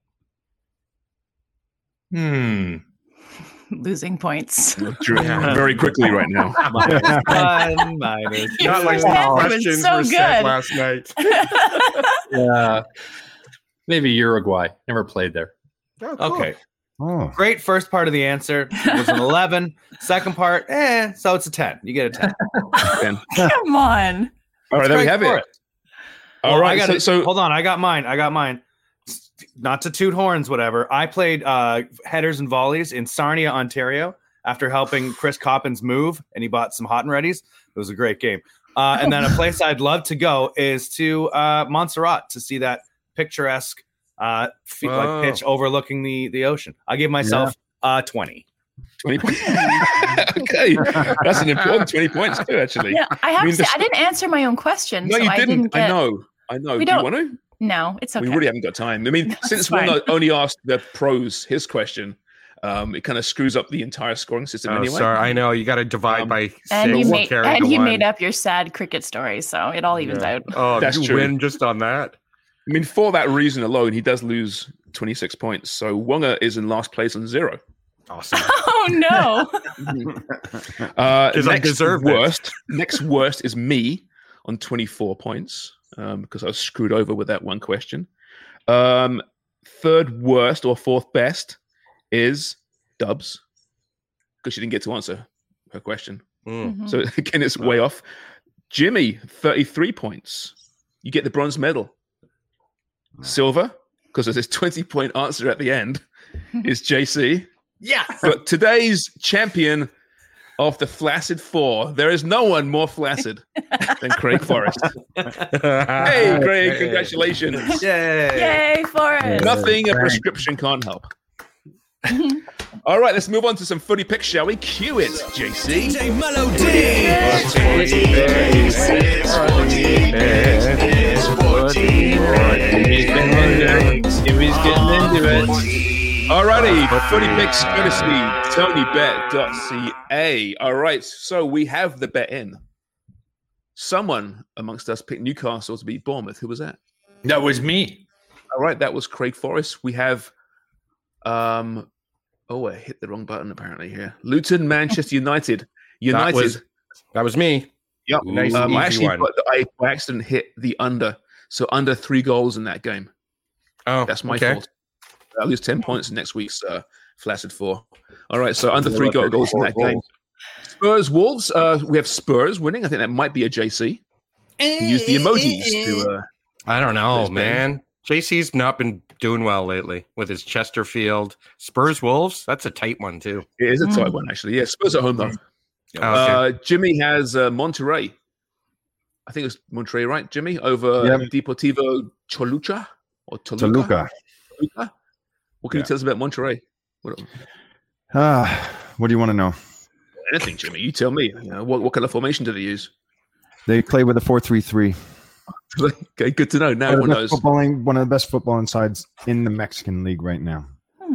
Hmm. Losing points. Very quickly right now. One minus. Not like Your the head was questions so were set good. last night. Yeah. Maybe Uruguay. Never played there. Oh, cool. Okay. Oh, Great first part of the answer was an eleven. Second part, eh, so it's a ten. You get a ten. Ben. Come on. All right, there we have it. Forrest. All Well, right, I got so, it. so Hold on, I got mine. I got mine. Not to toot horns, whatever. I played uh, headers and volleys in Sarnia, Ontario, after helping Chris Coppins move, and he bought some hot and readies. It was a great game. Uh, and then a place I'd love to go is to uh, Montserrat to see that picturesque uh, fe- Whoa. like pitch overlooking the the ocean. I give myself uh, twenty. twenty points. Okay, that's an important twenty points too. Actually, Yeah, I have I mean, to say, the- I didn't answer my own question. no, so you I didn't. didn't get, I know. I know. We Do you don't- want to? No, it's okay. We really haven't got time. I mean, That's since fine. one only asked the pros his question, um, it kind of screws up the entire scoring system Oh, anyway. sorry. I know you got to divide Um, by six. and you made carry and the you one. made up your sad cricket story, so it all evens Yeah. out. Oh, That's you true. win just on that. I mean, for that reason alone, he does lose twenty-six points. So Wonga is in last place on zero. Awesome. Oh no! Uh, 'Cause I next deserved it. worst. Next worst is me on twenty-four points um, because I was screwed over with that one question. Um, third worst or fourth best is Dubs because she didn't get to answer her question. Mm. Mhm. So again, it's way off. Jimmy, thirty-three points. You get the bronze medal. Silver, because there's this twenty-point answer at the end, is J C. Yeah. But today's champion of the Flaccid Four, there is no one more flaccid than Craig Forrest. Hey, Craig, congratulations. Yay. Yay, Forrest! Nothing a prescription can't help. All right, let's move on to some footy picks, shall we? Cue it, J C. D J Melody. Alrighty, footy picks courtesy Tony Bet dot C A. All right, so we have the bet in. Someone amongst us picked Newcastle to beat Bournemouth. Who was that? That was me. All right, that was Craig Forrest. We have, um, oh, I hit the wrong button apparently here. Luton, Manchester United. United. That was, that was me. Yep. Nice um, I easy actually, one. I by accident hit the under, so under three goals in that game. Oh, That's my okay. fault. I lose ten points in next week's uh, Flaccid Four. All right, so under three go- goals in that game. Spurs Wolves. Uh, we have Spurs winning. I think that might be a J C. He used the emojis to. Uh, I don't know, There's man. J C's not been doing well lately with his Chesterfield. Spurs Wolves. That's a tight one too. it is a tight one actually. Yeah, Spurs at home though. Oh, okay. Uh, Jimmy has uh, Monterrey. I think it's Monterrey, right, Jimmy? Over Yep. Deportivo Cholucha or Toluca. Toluca. Toluca? What can you Yeah. tell us about Monterrey? What, Ah, what do you want to know? anything, Jimmy? You tell me. You know, what, what kind of formation do they use? They play with a four three three. Okay, good to know. Now One of everyone the knows. best footballing- One of the best footballing sides in the Mexican League right now.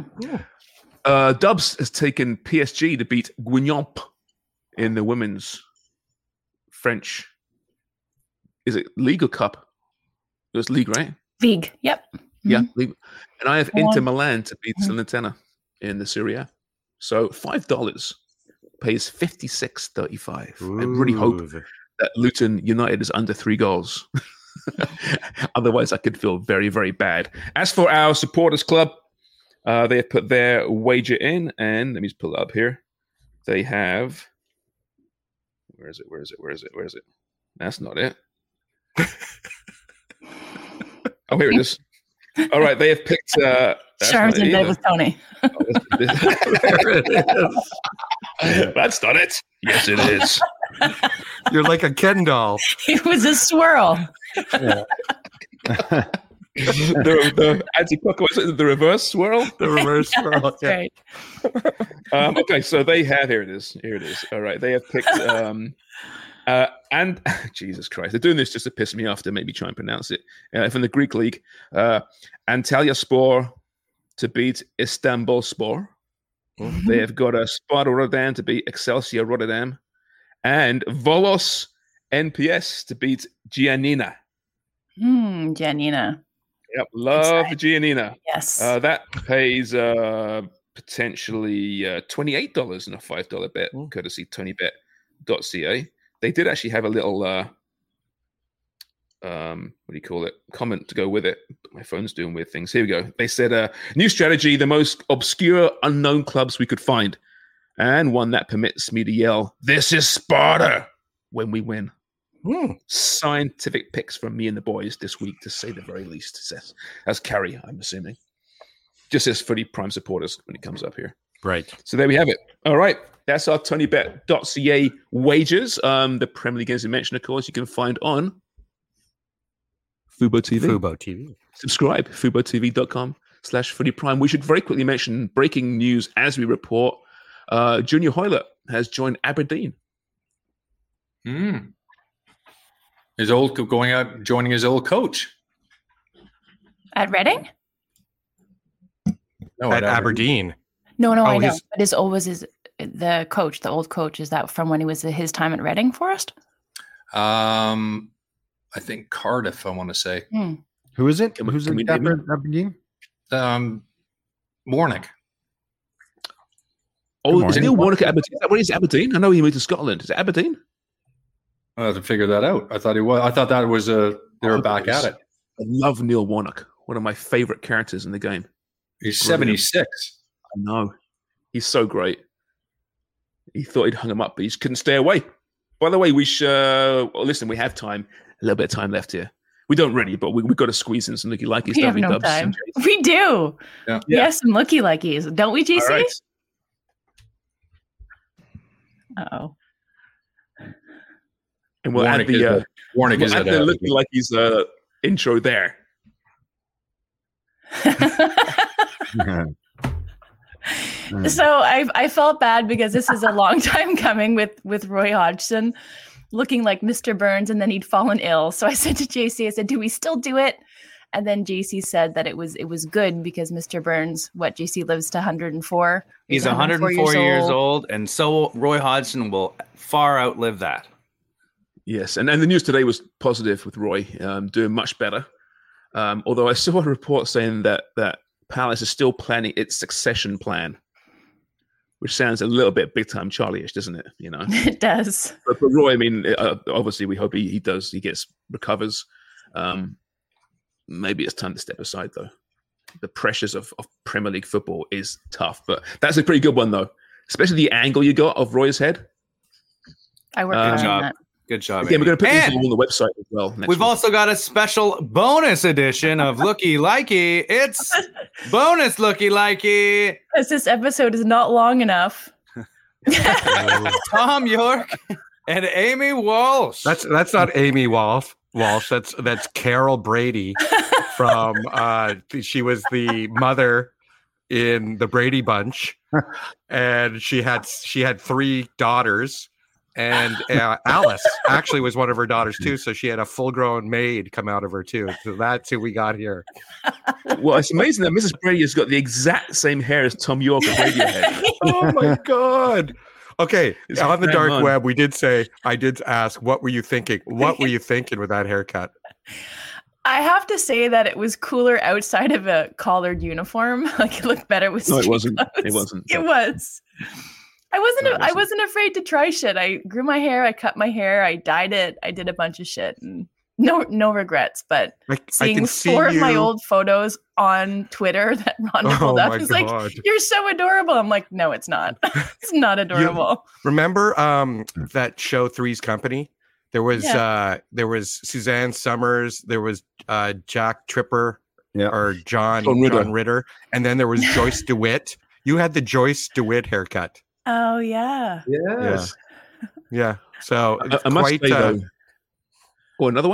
Uh, Dubs has taken P S G to beat Guignon in the women's French. Is it League or Cup? It was League, right? League. Yep. Yeah, League. And I have Go Inter on. Milan to beat Salernitana in the Serie A. So five dollars pays fifty six thirty five. I really hope Ooh. that Luton United is under three goals. Otherwise, I could feel very, very bad. As for our supporters club, uh, they have put their wager in, and let me just pull it up here. They have. Where is it? Where is it? Where is it? Where is it? That's not it. Oh, here it is. All right, they have picked. Uh, that's Shards not in it bed either. with Tony. There it is. That's not it. Yes, it is. You're like a Ken doll. It was a swirl. the, the anti-clockwise, the reverse swirl. The reverse swirl. That's yeah. right. Um, okay, so they have here it is. Here it is. All right, they have picked um, uh, and Jesus Christ, they're doing this just to piss me off to make me try and pronounce it. Uh, from the Greek league, uh, Antalyaspor to beat Istanbulspor. Mm-hmm. They have got a Sparta Rotterdam to beat Excelsior Rotterdam, and Volos N P S to beat Giannina. Hmm, Giannina. Yep, love Giannina. Yes. Uh, that pays uh, potentially uh, twenty-eight dollars in a five dollar bet, mm. courtesy Tony Bet dot C A. They did actually have a little, uh, um, what do you call it, comment to go with it. My phone's doing weird things. Here we go. They said, uh, new strategy, the most obscure, unknown clubs we could find, and one that permits me to yell, "This is Sparta," when we win. Mm. Scientific picks from me and the boys this week, to say the very least. Says as Carrie, I'm assuming. Just as Footy Prime supporters when it comes up here. Right. So there we have it. All right. That's our Tony Bet dot C A wagers. Um, the Premier League games we mentioned, of course, you can find on Fubo T V. Fubo T V. Subscribe, fubo T V dot com slash Footy Prime. We should very quickly mention breaking news as we report. Uh, Junior Hoilett has joined Aberdeen. Hmm. His old going out, joining his old coach At Reading? No, at, at Aberdeen. Aberdeen. No, no, Oh, I know. his- But his old was his the coach, the old coach. Is that from when he was his time at Reading Forest? Um, I think Cardiff. I want to say. Hmm. Who is it? Can we- Who's can in we name Aberdeen? Aberdeen? Um, Warnick. Oh, Good is Neil Warnock at Aberdeen? Is that where he's Aberdeen? I know he moved to Scotland. Is it Aberdeen? I have to figure that out. I thought he was. I thought that was a. They were Oh, back that was- at it. I love Neil Warnock. One of my favorite characters in the game. He's Brilliant. seventy-six. I know. He's so great. He thought he'd hung him up, but he just couldn't stay away. By the way, we should uh, well, listen. We have time, a little bit of time left here. We don't really, but we we got to squeeze in some looky likeys. We don't have we, no Dubs? time. We do. Yeah. We have some looky likies, don't we, J C? All right. Uh-oh. And we'll Warnick add the is uh, a- Warnick we'll is add at the a- looky likeys uh, intro there. So I I felt bad because this is a long time coming with with Roy Hodgson looking like Mister Burns, and then he'd fallen ill. So I said to J C, I said, "Do we still do it?" And then J C said that it was it was good because Mister Burns, what J C lives to one hundred four. He's one hundred four years, years old. old, and so Roy Hodgson will far outlive that. Yes, and, and the news today was positive with Roy, um, doing much better. Um, although I saw a report saying that that Palace is still planning its succession plan, which sounds a little bit big time Charlie-ish, doesn't it? You know, It does. but for Roy, I mean, uh, obviously we hope he, he does, he gets recovers. Um, maybe it's time to step aside though. The pressures of, of Premier League football is tough, but that's a pretty good one though, especially the angle you got of Roy's head. I worked Um, hard Good on job. that. Good job. Again, we're going to put And these all on the website as well. Next we've week. also got a special bonus edition of Looky Likey. It's bonus Looky Likey. Because this episode is not long enough. Tom York and Amy Walsh. That's that's not Amy Walsh. Walsh. That's that's Carol Brady from. Uh, she was the mother in the Brady Bunch, and she had she had three daughters. And uh, Alice actually was one of her daughters too, so she had a full-grown maid come out of her too. So that's who we got here. Well, it's amazing that Missus Brady has got the exact same hair as Tom York of Radiohead. Oh my god! Okay, It's on the bang dark on. web, we did say I did ask, "What were you thinking? What were you thinking with that haircut?" I have to say that it was cooler outside of a collared uniform. Like it looked better with. No, it street wasn't. It clothes. wasn't. It was. I wasn't. No, it I wasn't. wasn't afraid to try shit. I grew my hair. I cut my hair. I dyed it. I did a bunch of shit, and no, no regrets. But I, I seeing can see four of my you- old photos on Twitter that Rhonda Oh pulled up, my was God. like, "You're so adorable." I'm like, "No, it's not. It's not adorable." Remember um, that show Three's Company? There was Yeah. uh, there was Suzanne Summers, there was uh, Jack Tripper, Yeah. or John John Ritter. John Ritter, and then there was Joyce DeWitt. You had the Joyce DeWitt haircut. Oh yeah. Yes. Yeah. So I, it's I must quite. say, uh, though. Oh, another one?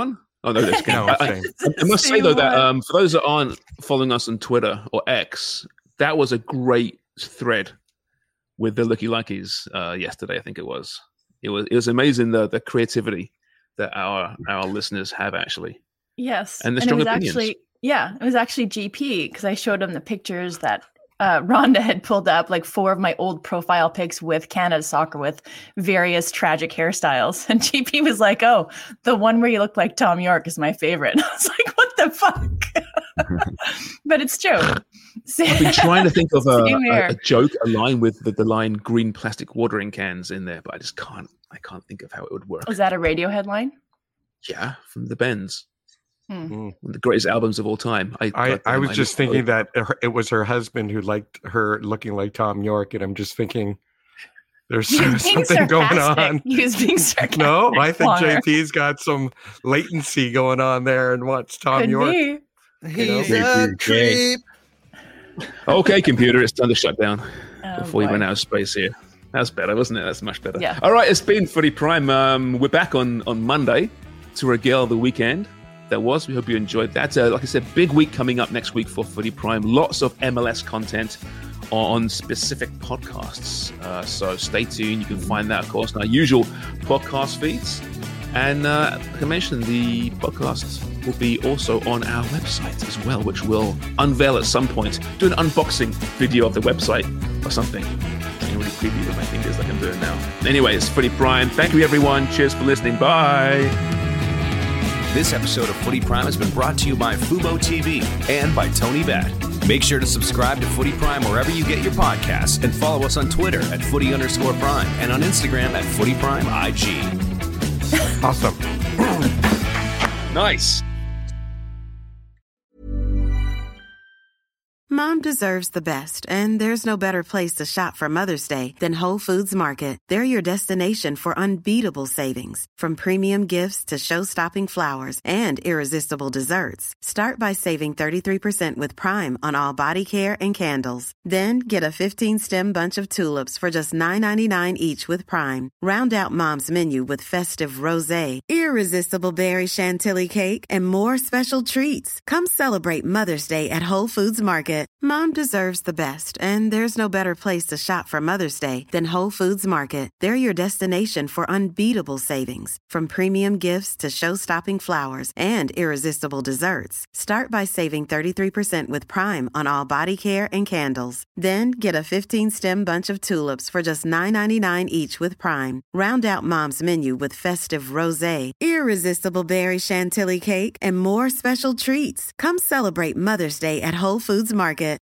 Oh no, that's No, I, same. I, I must say though that um, for those that aren't following us on Twitter or X, that was a great thread with the Looky Likies uh, yesterday. I think it was. It was. It was amazing the the creativity that our our listeners have actually. Yes, and the and strong it was opinions. actually yeah, it was actually G P because I showed him the pictures that uh, Rhonda had pulled up, like four of my old profile pics with Canada Soccer with various tragic hairstyles, and G P was like, "Oh, the one where you look like Tom York is my favorite." I was like, "What the fuck?" But it's true. I've been trying to think of a, Same a, here. a joke, a line with the, the line "green plastic watering cans" in there, but I just can't. I can't think of how it would work. Was that a radio headline? Yeah, from the Bends. Hmm. One of the greatest albums of all time. I I, God I damn, was just just- thinking that her- it was her husband who liked her looking like Tom York, and I'm just thinking there's He was being something going sarcastic. on. He was being sarcastic. No, I think Connor. J P's got some latency going on there and wants Tom Could York. be. He's a creep. Okay, computer, it's time to shut down Oh, before you boy. run out of space here. That's better, wasn't it? That's much better. Yeah. All right, it's been Footy Prime. Um, we're back on, on Monday to regale the weekend that was. We hope you enjoyed that. Uh, like I said, big week coming up next week for Footy Prime. Lots of M L S content on specific podcasts. Uh, so stay tuned. You can find that, of course, in our usual podcast feeds. And uh, like I mentioned, the podcast will be also on our website as well, which we'll unveil at some point. Do an unboxing video of the website or something. Getting really creepy with my fingers like I'm doing now. Anyway, it's Footy Prime. Thank you, everyone. Cheers for listening. Bye. This episode of Footy Prime has been brought to you by Fubo T V and by Tony Bat. Make sure to subscribe to Footy Prime wherever you get your podcasts and follow us on Twitter at Footy underscore Prime and on Instagram at Footy Prime I G. Awesome. Nice. Mom deserves the best, and there's no better place to shop for Mother's Day than Whole Foods Market. They're your destination for unbeatable savings, from premium gifts to show-stopping flowers and irresistible desserts. Start by saving thirty-three percent with Prime on all body care and candles. Then get a fifteen-stem bunch of tulips for just nine ninety-nine each with Prime. Round out Mom's menu with festive rosé, irresistible berry chantilly cake, and more special treats. Come celebrate Mother's Day at Whole Foods Market. Mom deserves the best, and there's no better place to shop for Mother's Day than Whole Foods Market. They're your destination for unbeatable savings, from premium gifts to show-stopping flowers and irresistible desserts. Start by saving thirty-three percent with Prime on all body care and candles. Then get a fifteen-stem bunch of tulips for just nine ninety-nine each with Prime. Round out Mom's menu with festive rosé, irresistible berry chantilly cake, and more special treats. Come celebrate Mother's Day at Whole Foods Market.